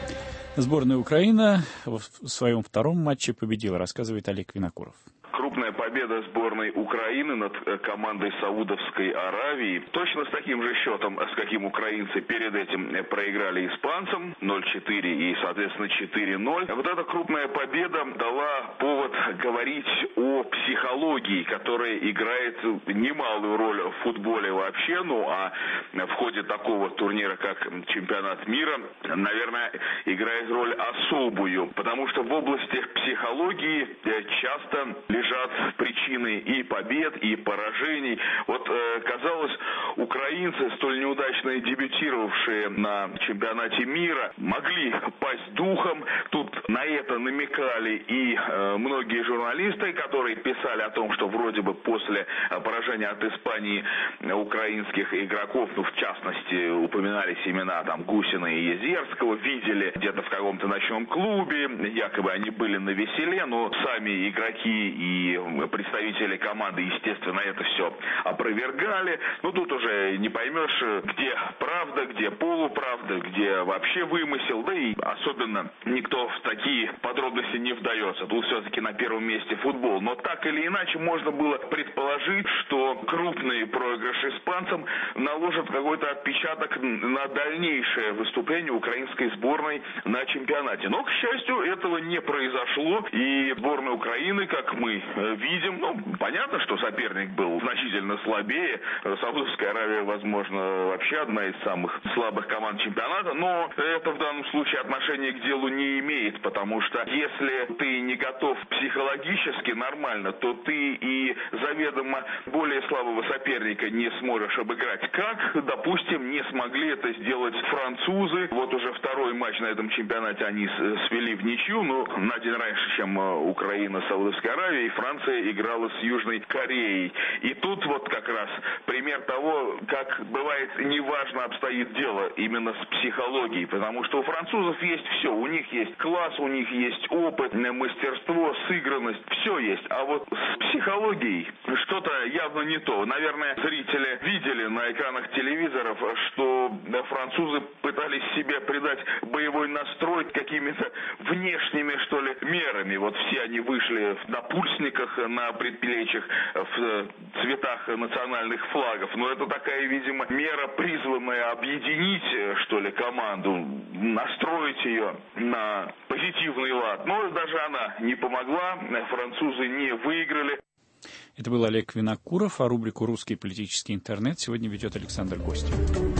Сборная Украины в своем втором матче победила, рассказывает Олег Винокуров. Крупная победа сборной Украины над командой Саудовской Аравии. Точно с таким же счетом, с каким украинцы перед этим проиграли испанцам 0-4 и, соответственно, 4-0. Вот эта крупная победа дала повод говорить о психологии, которая играет немалую роль в футболе вообще. Ну а в ходе такого турнира, как чемпионат мира, наверное, играет роль особую. Потому что в области психологии часто лежат причины и побед, и поражений. Вот, казалось, украинцы, столь неудачно дебютировавшие на чемпионате мира, могли пасть духом. Тут на это намекали и многие журналисты, которые писали о том, что вроде бы после поражения от Испании украинских игроков, ну, в частности, упоминались имена там Гусина и Езерского, видели где-то в каком-то ночном клубе, якобы они были на веселе, но сами игроки и представители команды, естественно, это все опровергали. Ну, тут уже не поймешь, где правда, где полуправда, где вообще вымысел, да и особенно никто в такие подробности не вдается. Тут все-таки на первом месте футбол. Но так или иначе можно было предположить, что крупный проигрыш испанцам наложит какой-то отпечаток на дальнейшее выступление украинской сборной на чемпионате. Но, к счастью, этого не произошло. И сборная Украины, как мы видим, ну, понятно, что соперник был значительно слабее. Саудовская Аравия, возможно, вообще одна из самых слабых команд чемпионата, но это в данном случае отношения к делу не имеет, потому что если ты не готов психологически нормально, то ты и заведомо более слабого соперника не сможешь обыграть. Как, допустим, не смогли это сделать французы. Вот уже второй матч на этом чемпионате они свели в ничью, но на день раньше, чем Украина с Саудовской Аравией, Франция играла с Южной Кореей. И тут вот как раз пример того, как бывает неважно обстоит дело именно с психологией, потому что у французов есть все, у них есть класс, у них есть опыт, мастерство, сыгранность, все есть. А вот с психологией что-то явно не то. Наверное, зрители видели на экранах телевизоров, что французы пытались себе придать боевой настрой какими-то внешними, что ли, мерами. Вот все они вышли в напульсниках, на предплечьях, в цветах национальных флагов. Но это такая, видимо, мера, призванная объединить, что ли, команду, настроить ее на позитивный лад. Но даже она не помогла, французы не выиграли. Это был Олег Винокуров, а рубрику «Русский политический интернет» сегодня ведет Александр Костин.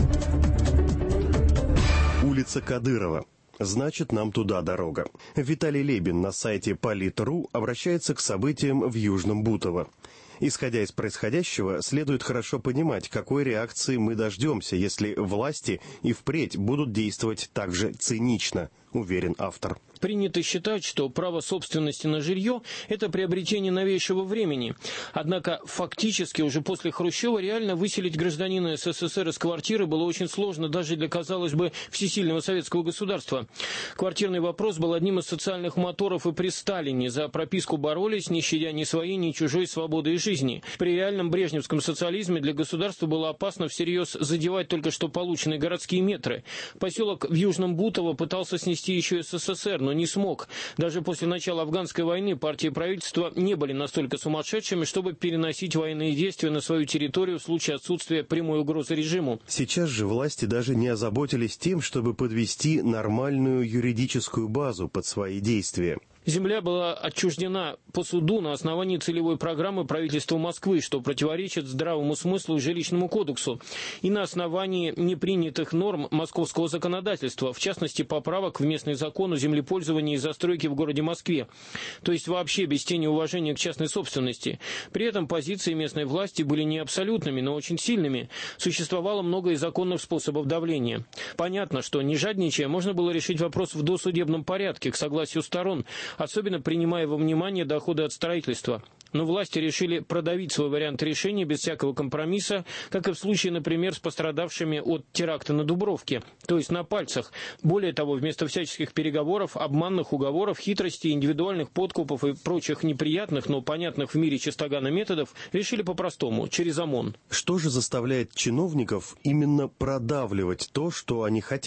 Улица Кадырова. Значит, нам туда дорога. Виталий Лебин на сайте Полит.ру обращается к событиям в Южном Бутово. Исходя из происходящего, следует хорошо понимать, какой реакции мы дождемся, если власти и впредь будут действовать так же цинично, уверен автор. Принято считать, что право собственности на жилье – это приобретение новейшего времени. Однако фактически уже после Хрущева реально выселить гражданина СССР из квартиры было очень сложно даже для, казалось бы, всесильного советского государства. Квартирный вопрос был одним из социальных моторов и при Сталине. За прописку боролись, не щадя ни своей, ни чужой свободы и жизни. При реальном брежневском социализме для государства было опасно всерьез задевать только что полученные городские метры. Поселок в Южном Бутово пытался снести еще СССР, но не смог. Даже после начала афганской войны партии и правительство не были настолько сумасшедшими, чтобы переносить военные действия на свою территорию в случае отсутствия прямой угрозы режиму. Сейчас же власти даже не озаботились тем, чтобы подвести нормальную юридическую базу под свои действия. Земля была отчуждена по суду на основании целевой программы правительства Москвы, что противоречит здравому смыслу и жилищному кодексу, и на основании непринятых норм московского законодательства, в частности, поправок в местный закон о землепользовании и застройке в городе Москве, то есть вообще без тени уважения к частной собственности. При этом позиции местной власти были не абсолютными, но очень сильными. Существовало много и законных способов давления. Понятно, что не жадничая, можно было решить вопрос в досудебном порядке, к согласию сторон, особенно принимая во внимание доходы от строительства. Но власти решили продавить свой вариант решения без всякого компромисса, как и в случае, например, с пострадавшими от теракта на Дубровке, то есть на пальцах. Более того, вместо всяческих переговоров, обманных уговоров, хитростей, индивидуальных подкупов и прочих неприятных, но понятных в мире чистогана методов, решили по-простому, через ОМОН. Что же заставляет чиновников именно продавливать то, что они хотят?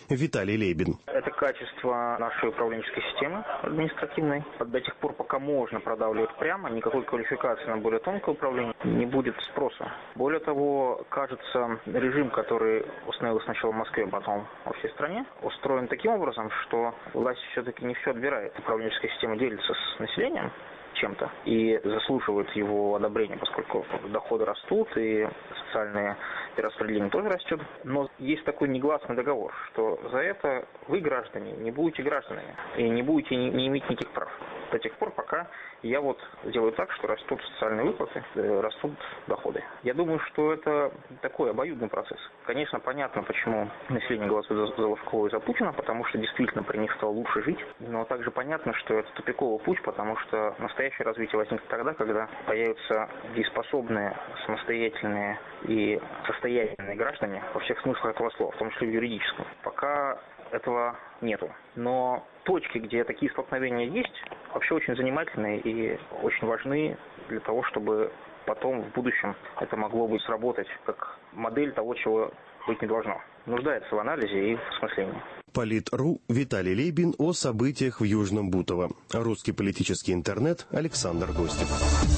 Виталий Лейбин. Это качество нашей управленческой системы административной. До тех пор, пока можно продавливать прямо, никакой квалификации на более тонкое управление не будет спроса. Более того, кажется, режим, который установился сначала в Москве, а потом во всей стране, устроен таким образом, что власть все-таки не все отбирает. Управленческая система делится с населением чем-то и заслуживает его одобрения, поскольку доходы растут и социальное перераспределение тоже растет. Но есть такой негласный договор, что за это вы, граждане, не будете гражданами и не будете не иметь никаких прав до тех пор, пока я делаю так, что растут социальные выплаты, растут доходы. Я думаю, что это такой обоюдный процесс. Конечно, понятно, почему население голосует за Лужкова и за Путина, потому что действительно при них стало лучше жить. Но также понятно, что это тупиковый путь, потому что настоящее развитие возникнет тогда, когда появятся дееспособные, самостоятельные и состоятельные граждане во всех смыслах этого слова, в том числе в юридическом. Пока этого нету. Но точки, где такие столкновения есть, вообще очень занимательные и очень важны для того, чтобы потом в будущем это могло бы сработать как модель того, чего быть не должно. Нуждается в анализе и в осмыслении. Полит.ру, Виталий Лейбин о событиях в Южном Бутово. Русский политический интернет, Александр Гостев.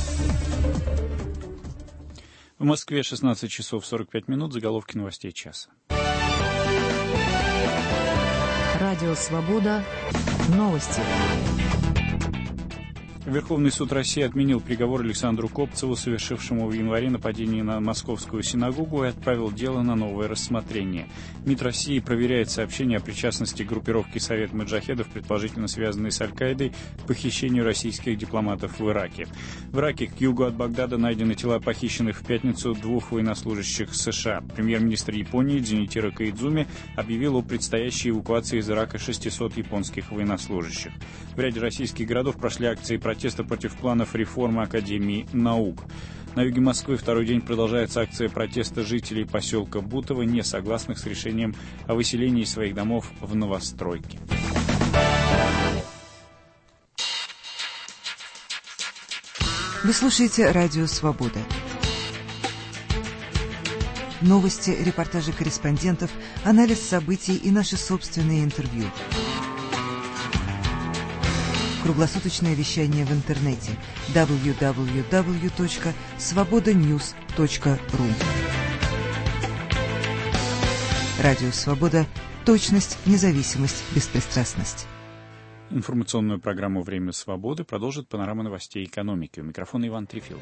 В Москве 16 часов 45 минут. Заголовки новостей часа. Радио «Свобода». Новости. Верховный суд России отменил приговор Александру Копцеву, совершившему в январе нападение на Московскую синагогу, и отправил дело на новое рассмотрение. МИД России проверяет сообщения о причастности группировки Совет Маджахедов, предположительно связанной с Аль-Каидой, к похищению российских дипломатов в Ираке. В Ираке к югу от Багдада найдены тела похищенных в пятницу 2 военнослужащих США. Премьер-министр Японии Дзунитиро Коидзуми объявил о предстоящей эвакуации из Ирака 600 японских военнослужащих. В ряде российских городов прошли акции протеста против планов реформы Академии наук. На юге Москвы второй день продолжается акция протеста жителей поселка Бутово, не согласных с решением о выселении своих домов в новостройки. Вы слушаете «Радио Свобода». Новости, репортажи корреспондентов, анализ событий и наши собственные интервью. Круглосуточное вещание в интернете www.svobodanews.ru. Радио «Свобода». Точность, независимость, беспристрастность. Информационную программу «Время свободы» продолжит панорама новостей экономики. У микрофона Иван Трефилов.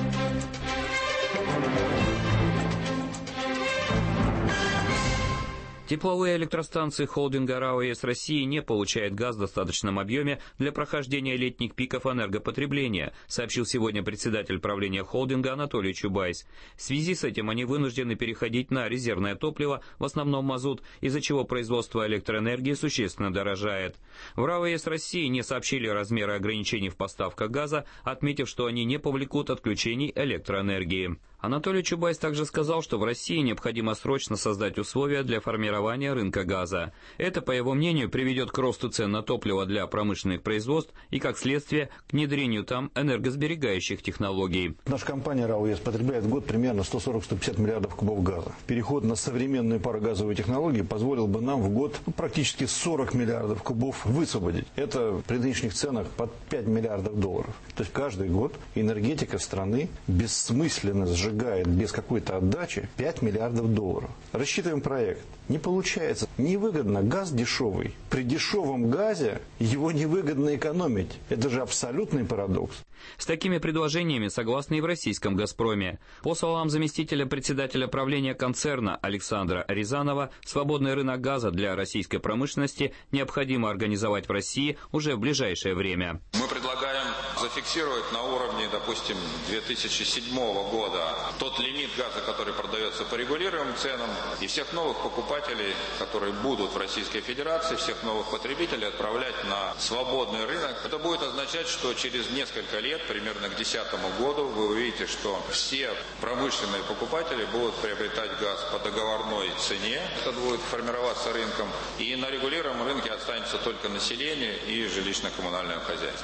Тепловые электростанции холдинга РАО ЕС России не получают газ в достаточном объеме для прохождения летних пиков энергопотребления, сообщил сегодня председатель правления холдинга Анатолий Чубайс. В связи с этим они вынуждены переходить на резервное топливо, в основном мазут, из-за чего производство электроэнергии существенно дорожает. В РАО ЕС России не сообщили размеры ограничений в поставках газа, отметив, что они не повлекут отключений электроэнергии. Анатолий Чубайс также сказал, что в России необходимо срочно создать условия для формирования рынка газа. Это, по его мнению, приведет к росту цен на топливо для промышленных производств и, как следствие, к внедрению там энергосберегающих технологий. Наша компания РАО ЕС потребляет в год примерно 140-150 миллиардов кубов газа. Переход на современные парогазовые технологии позволил бы нам в год практически 40 миллиардов кубов высвободить. Это при нынешних ценах под 5 миллиардов долларов. То есть каждый год энергетика страны бессмысленно сжигает без какой-то отдачи 5 миллиардов долларов. Рассчитываем проект. Не получается. Невыгодно. Газ дешевый. При дешевом газе его невыгодно экономить. Это же абсолютный парадокс. С такими предложениями согласны и в российском «Газпроме». По словам заместителя председателя правления концерна Александра Рязанова, свободный рынок газа для российской промышленности необходимо организовать в России уже в ближайшее время. Мы предлагаем зафиксировать на уровне, допустим, 2007 года тот лимит газа, который продается по регулируемым ценам, и всех новых покупателей, которые будут в Российской Федерации, всех новых потребителей отправлять на свободный рынок. Это будет означать, что через несколько лет, примерно к 2010 году, вы увидите, что все промышленные покупатели будут приобретать газ по договорной цене. Это будет формироваться рынком. И на регулируемом рынке останется только население и жилищно-коммунальное хозяйство.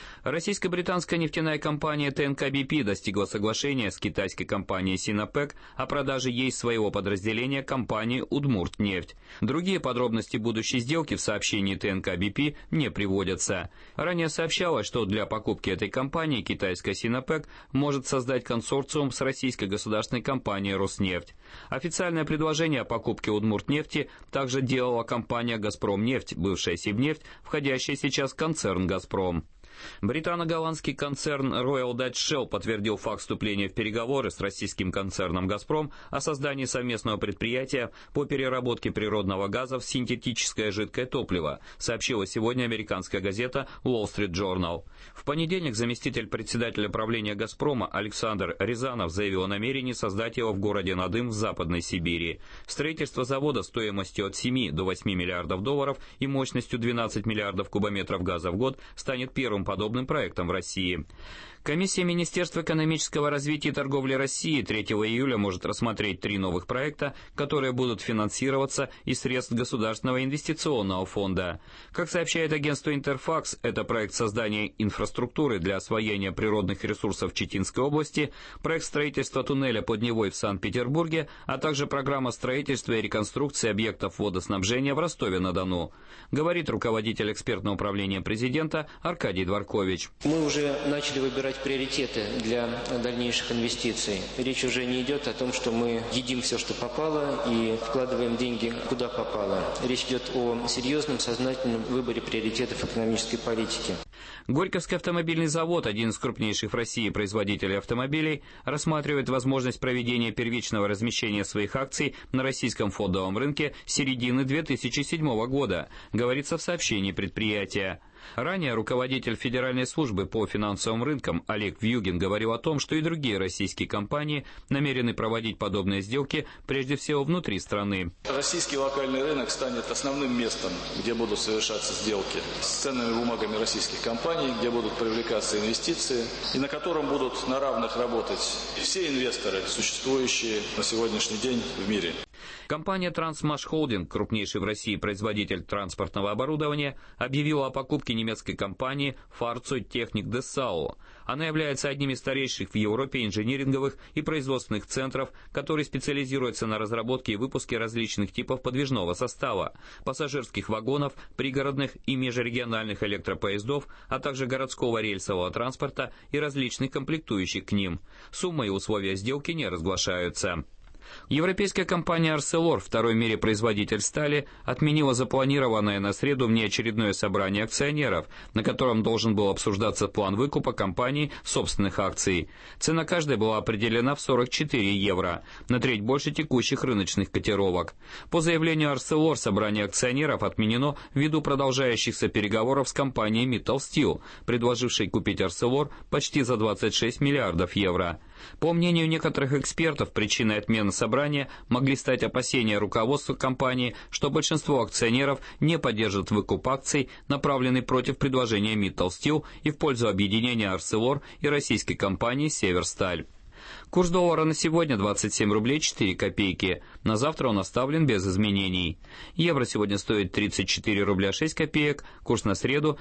Российско-британская нефтяная компания ТНК-BP достигла соглашения с китайской компанией Sinopec о продаже ей своего подразделения компании Удмуртнефть. Другие подробности будущей сделки в сообщении ТНК-BP не приводятся. Ранее сообщалось, что для покупки этой компании китайская Sinopec может создать консорциум с российской государственной компанией Роснефть. Официальное предложение о покупке Удмуртнефти также делала компания Газпромнефть, бывшая Сибнефть, входящая сейчас в концерн Газпром. Британо-голландский концерн Royal Dutch Shell подтвердил факт вступления в переговоры с российским концерном «Газпром» о создании совместного предприятия по переработке природного газа в синтетическое жидкое топливо, сообщила сегодня американская газета Wall Street Journal. В понедельник заместитель председателя правления «Газпрома» Александр Рязанов заявил о намерении создать его в городе Надым в Западной Сибири. Строительство завода стоимостью от 7 до 8 миллиардов долларов и мощностью 12 миллиардов кубометров газа в год станет первым подобным проектом в России. Комиссия Министерства экономического развития и торговли России 3 июля может рассмотреть 3 новых проекта, которые будут финансироваться из средств Государственного инвестиционного фонда. Как сообщает агентство Интерфакс, это проект создания инфраструктуры для освоения природных ресурсов Читинской области, проект строительства туннеля под Невой в Санкт-Петербурге, а также программа строительства и реконструкции объектов водоснабжения в Ростове-на-Дону, говорит руководитель экспертного управления президента Аркадий Дворкович. Мы уже начали выбирать приоритеты для дальнейших инвестиций. Речь уже не идет о том, что мы едим все, что попало, и вкладываем деньги куда попало. Речь идет о серьезном, сознательном выборе приоритетов экономической политики. Горьковский автомобильный завод, один из крупнейших в России производителей автомобилей, рассматривает возможность проведения первичного размещения своих акций на российском фондовом рынке с середины 2007 года, говорится в сообщении предприятия. Ранее руководитель Федеральной службы по финансовым рынкам Олег Вьюгин говорил о том, что и другие российские компании намерены проводить подобные сделки прежде всего внутри страны. Российский локальный рынок станет основным местом, где будут совершаться сделки с ценными бумагами российских компаний, где будут привлекаться инвестиции и на котором будут на равных работать все инвесторы, существующие на сегодняшний день в мире. Компания «Трансмаш Холдинг», крупнейший в России производитель транспортного оборудования, объявила о покупке немецкой компании «Fahrzeugtechnik Dessau». Она является одним из старейших в Европе инжиниринговых и производственных центров, который специализируется на разработке и выпуске различных типов подвижного состава, пассажирских вагонов, пригородных и межрегиональных электропоездов, а также городского рельсового транспорта и различных комплектующих к ним. Сумма и условия сделки не разглашаются. Европейская компания «Арселор», второй в мире производитель стали, отменила запланированное на среду внеочередное собрание акционеров, на котором должен был обсуждаться план выкупа компании собственных акций. Цена каждой была определена в 44 евро, на треть больше текущих рыночных котировок. По заявлению «Арселор», собрание акционеров отменено ввиду продолжающихся переговоров с компанией Mittal Steel, предложившей купить «Арселор» почти за 26 миллиардов евро. По мнению некоторых экспертов, причиной отмены собрания могли стать опасения руководства компании, что большинство акционеров не поддержат выкуп акций, направленный против предложения Mittal Steel и в пользу объединения «Арселор» и российской компании «Северсталь». Курс доллара на сегодня 27 рублей 4 копейки. На завтра он оставлен без изменений. Евро сегодня стоит 34 рубля 6 копеек, курс на среду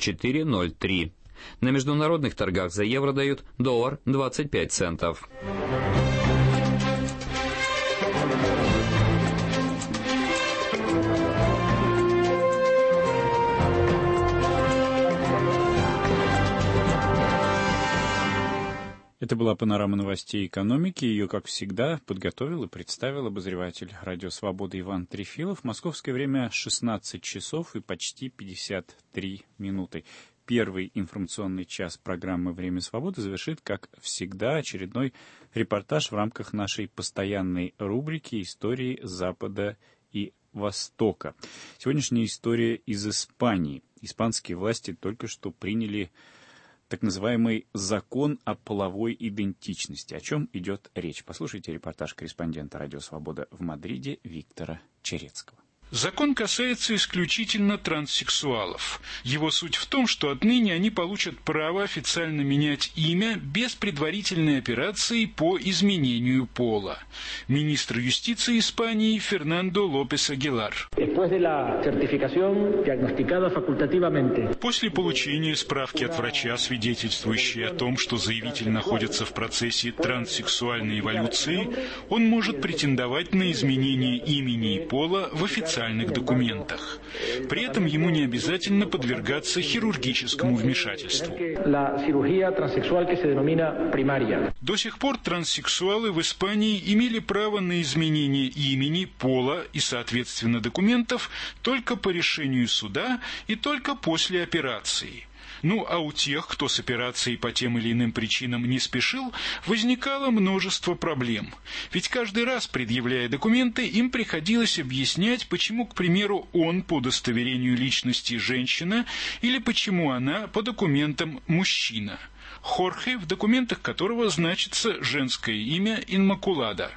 34,03. На международных торгах за евро дают доллар 25 центов. Это была панорама новостей экономики. Ее, как всегда, подготовил и представил обозреватель «Радио Свобода» Иван Трефилов. Московское время 16 часов и почти 53 минуты. Первый информационный час программы «Время свободы» завершит, как всегда, очередной репортаж в рамках нашей постоянной рубрики «Истории Запада и Востока». Сегодняшняя история из Испании. Испанские власти только что приняли так называемый закон о половой идентичности. О чем идет речь? Послушайте репортаж корреспондента «Радио Свобода» в Мадриде Виктора Черецкого. Закон касается исключительно транссексуалов. Его суть в том, что отныне они получат право официально менять имя без предварительной операции по изменению пола. Министр юстиции Испании Фернандо Лопес Агилар. После получения справки от врача, свидетельствующей о том, что заявитель находится в процессе транссексуальной эволюции, он может претендовать на изменение имени и пола в официальных документах. При этом ему не обязательно подвергаться хирургическому вмешательству. До сих пор транссексуалы в Испании имели право на изменение имени, пола и, соответственно, документов только по решению суда и только после операции. А у тех, кто с операцией по тем или иным причинам не спешил, возникало множество проблем. Ведь каждый раз, предъявляя документы, им приходилось объяснять, почему, к примеру, он по удостоверению личности женщина или почему она по документам мужчина. Хорхе, в документах которого значится женское имя Инмакулада.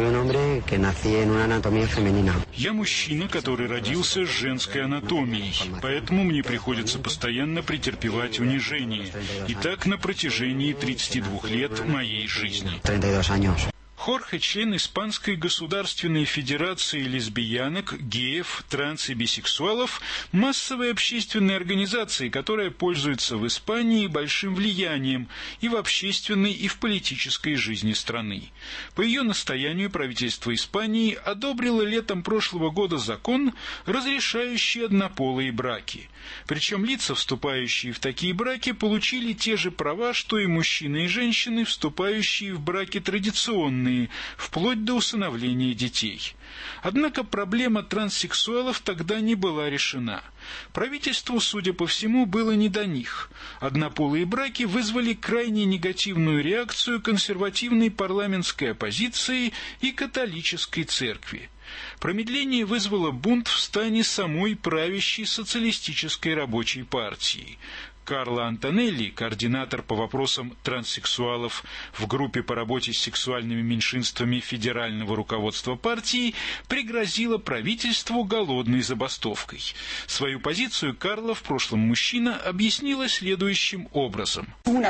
Я мужчина, который родился с женской анатомией, поэтому мне приходится постоянно претерпевать унижение. И так на протяжении 32 лет моей жизни. Хорхе – член Испанской государственной федерации лесбиянок, геев, транс- и бисексуалов, массовой общественной организации, которая пользуется в Испании большим влиянием и в общественной, и в политической жизни страны. По ее настоянию правительство Испании одобрило летом прошлого года закон, разрешающий однополые браки. Причем лица, вступающие в такие браки, получили те же права, что и мужчины и женщины, вступающие в браки традиционные, вплоть до усыновления детей. Однако проблема транссексуалов тогда не была решена. Правительству, судя по всему, было не до них. Однополые браки вызвали крайне негативную реакцию консервативной парламентской оппозиции и католической церкви. Промедление вызвало бунт в стане самой правящей социалистической рабочей партии. Карло Антонелли, координатор по вопросам транссексуалов в группе по работе с сексуальными меньшинствами федерального руководства партии, пригрозила правительству голодной забастовкой. Свою позицию Карло, в прошлом мужчина, объяснила следующим образом.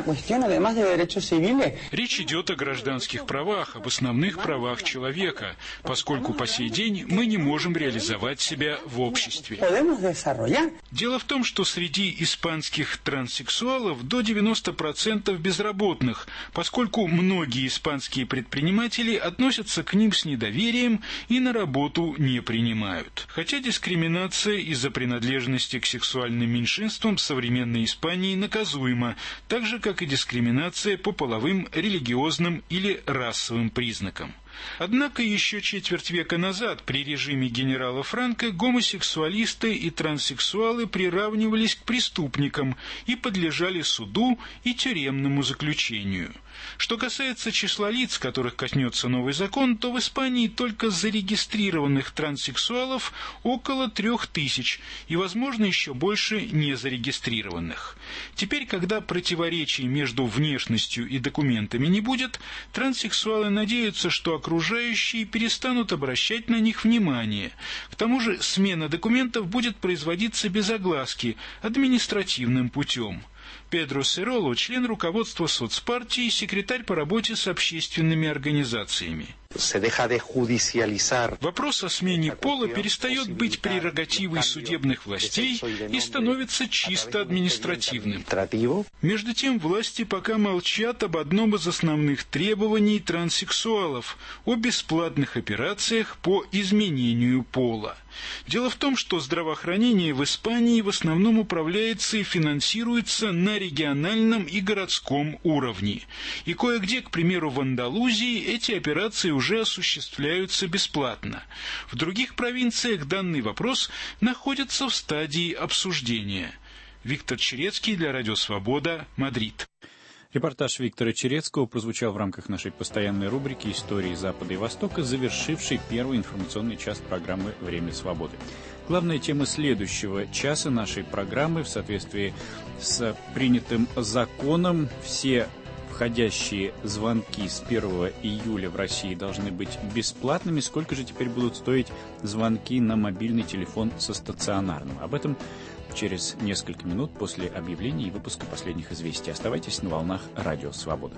Речь идет о гражданских правах, об основных правах человека, поскольку по сей день мы не можем реализовать себя в обществе. Дело в том, что среди испанских транссексуалов до 90% безработных, поскольку многие испанские предприниматели относятся к ним с недоверием и на работу не принимают. Хотя дискриминация из-за принадлежности к сексуальным меньшинствам в современной Испании наказуема, так же, как и дискриминация по половым, религиозным или расовым признакам. Однако еще четверть века назад при режиме генерала Франко гомосексуалисты и транссексуалы приравнивались к преступникам и подлежали суду и тюремному заключению. Что касается числа лиц, которых коснется новый закон, то в Испании только зарегистрированных транссексуалов около 3000 и, возможно, еще больше незарегистрированных. Теперь, когда противоречий между внешностью и документами не будет, транссексуалы надеются, что окружающие перестанут обращать на них внимание. К тому же смена документов будет производиться без огласки, административным путем. Педро Сероло, член руководства соцпартии, секретарь по работе с общественными организациями. Вопрос о смене пола перестает быть прерогативой судебных властей и становится чисто административным. Между тем, власти пока молчат об одном из основных требований транссексуалов – о бесплатных операциях по изменению пола. Дело в том, что здравоохранение в Испании в основном управляется и финансируется на региональном и городском уровне. И кое-где, к примеру, в Андалузии, эти операции уже осуществляются бесплатно. В других провинциях данный вопрос находится в стадии обсуждения. Виктор Черецкий для Радио Свобода, Мадрид. Репортаж Виктора Черецкого прозвучал в рамках нашей постоянной рубрики «Истории Запада и Востока», завершившей первый информационный час программы «Время свободы». Главная тема следующего часа нашей программы в соответствии с принятым законом: все входящие звонки с 1 июля в России должны быть бесплатными. Сколько же теперь будут стоить звонки на мобильный телефон со стационарным? Об этом через несколько минут после объявлений и выпуска последних известий. Оставайтесь на волнах Радио Свобода.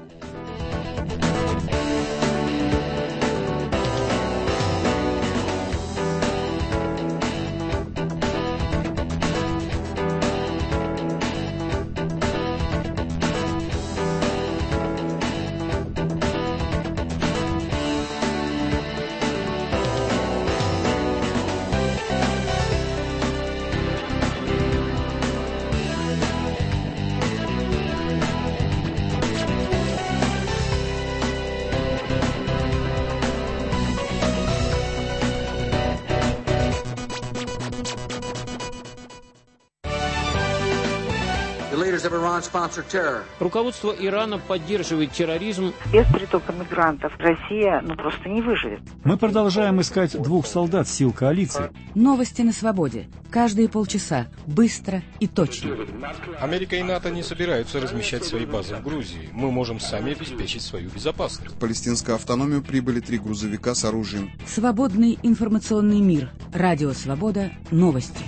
Руководство Ирана поддерживает терроризм. Без притока мигрантов Россия просто не выживет. Мы продолжаем искать 2 солдат сил коалиции. Новости на свободе. Каждые полчаса. Быстро и точно. Америка и НАТО не собираются размещать свои базы в Грузии. Мы можем сами обеспечить свою безопасность. В палестинскую автономию прибыли 3 грузовика с оружием. Свободный информационный мир. Радио Свобода. Новости.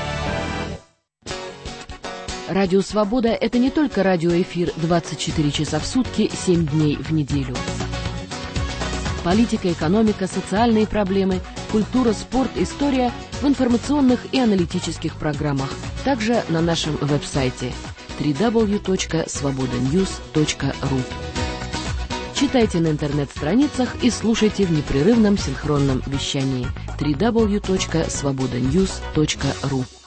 Радио Свобода – это не только радиоэфир 24 часа в сутки, 7 дней в неделю. Политика, экономика, социальные проблемы, культура, спорт, история в информационных и аналитических программах. Также на нашем веб-сайте www.svobodanews.ru. Читайте на интернет-страницах и слушайте в непрерывном синхронном вещании www.svobodanews.ru.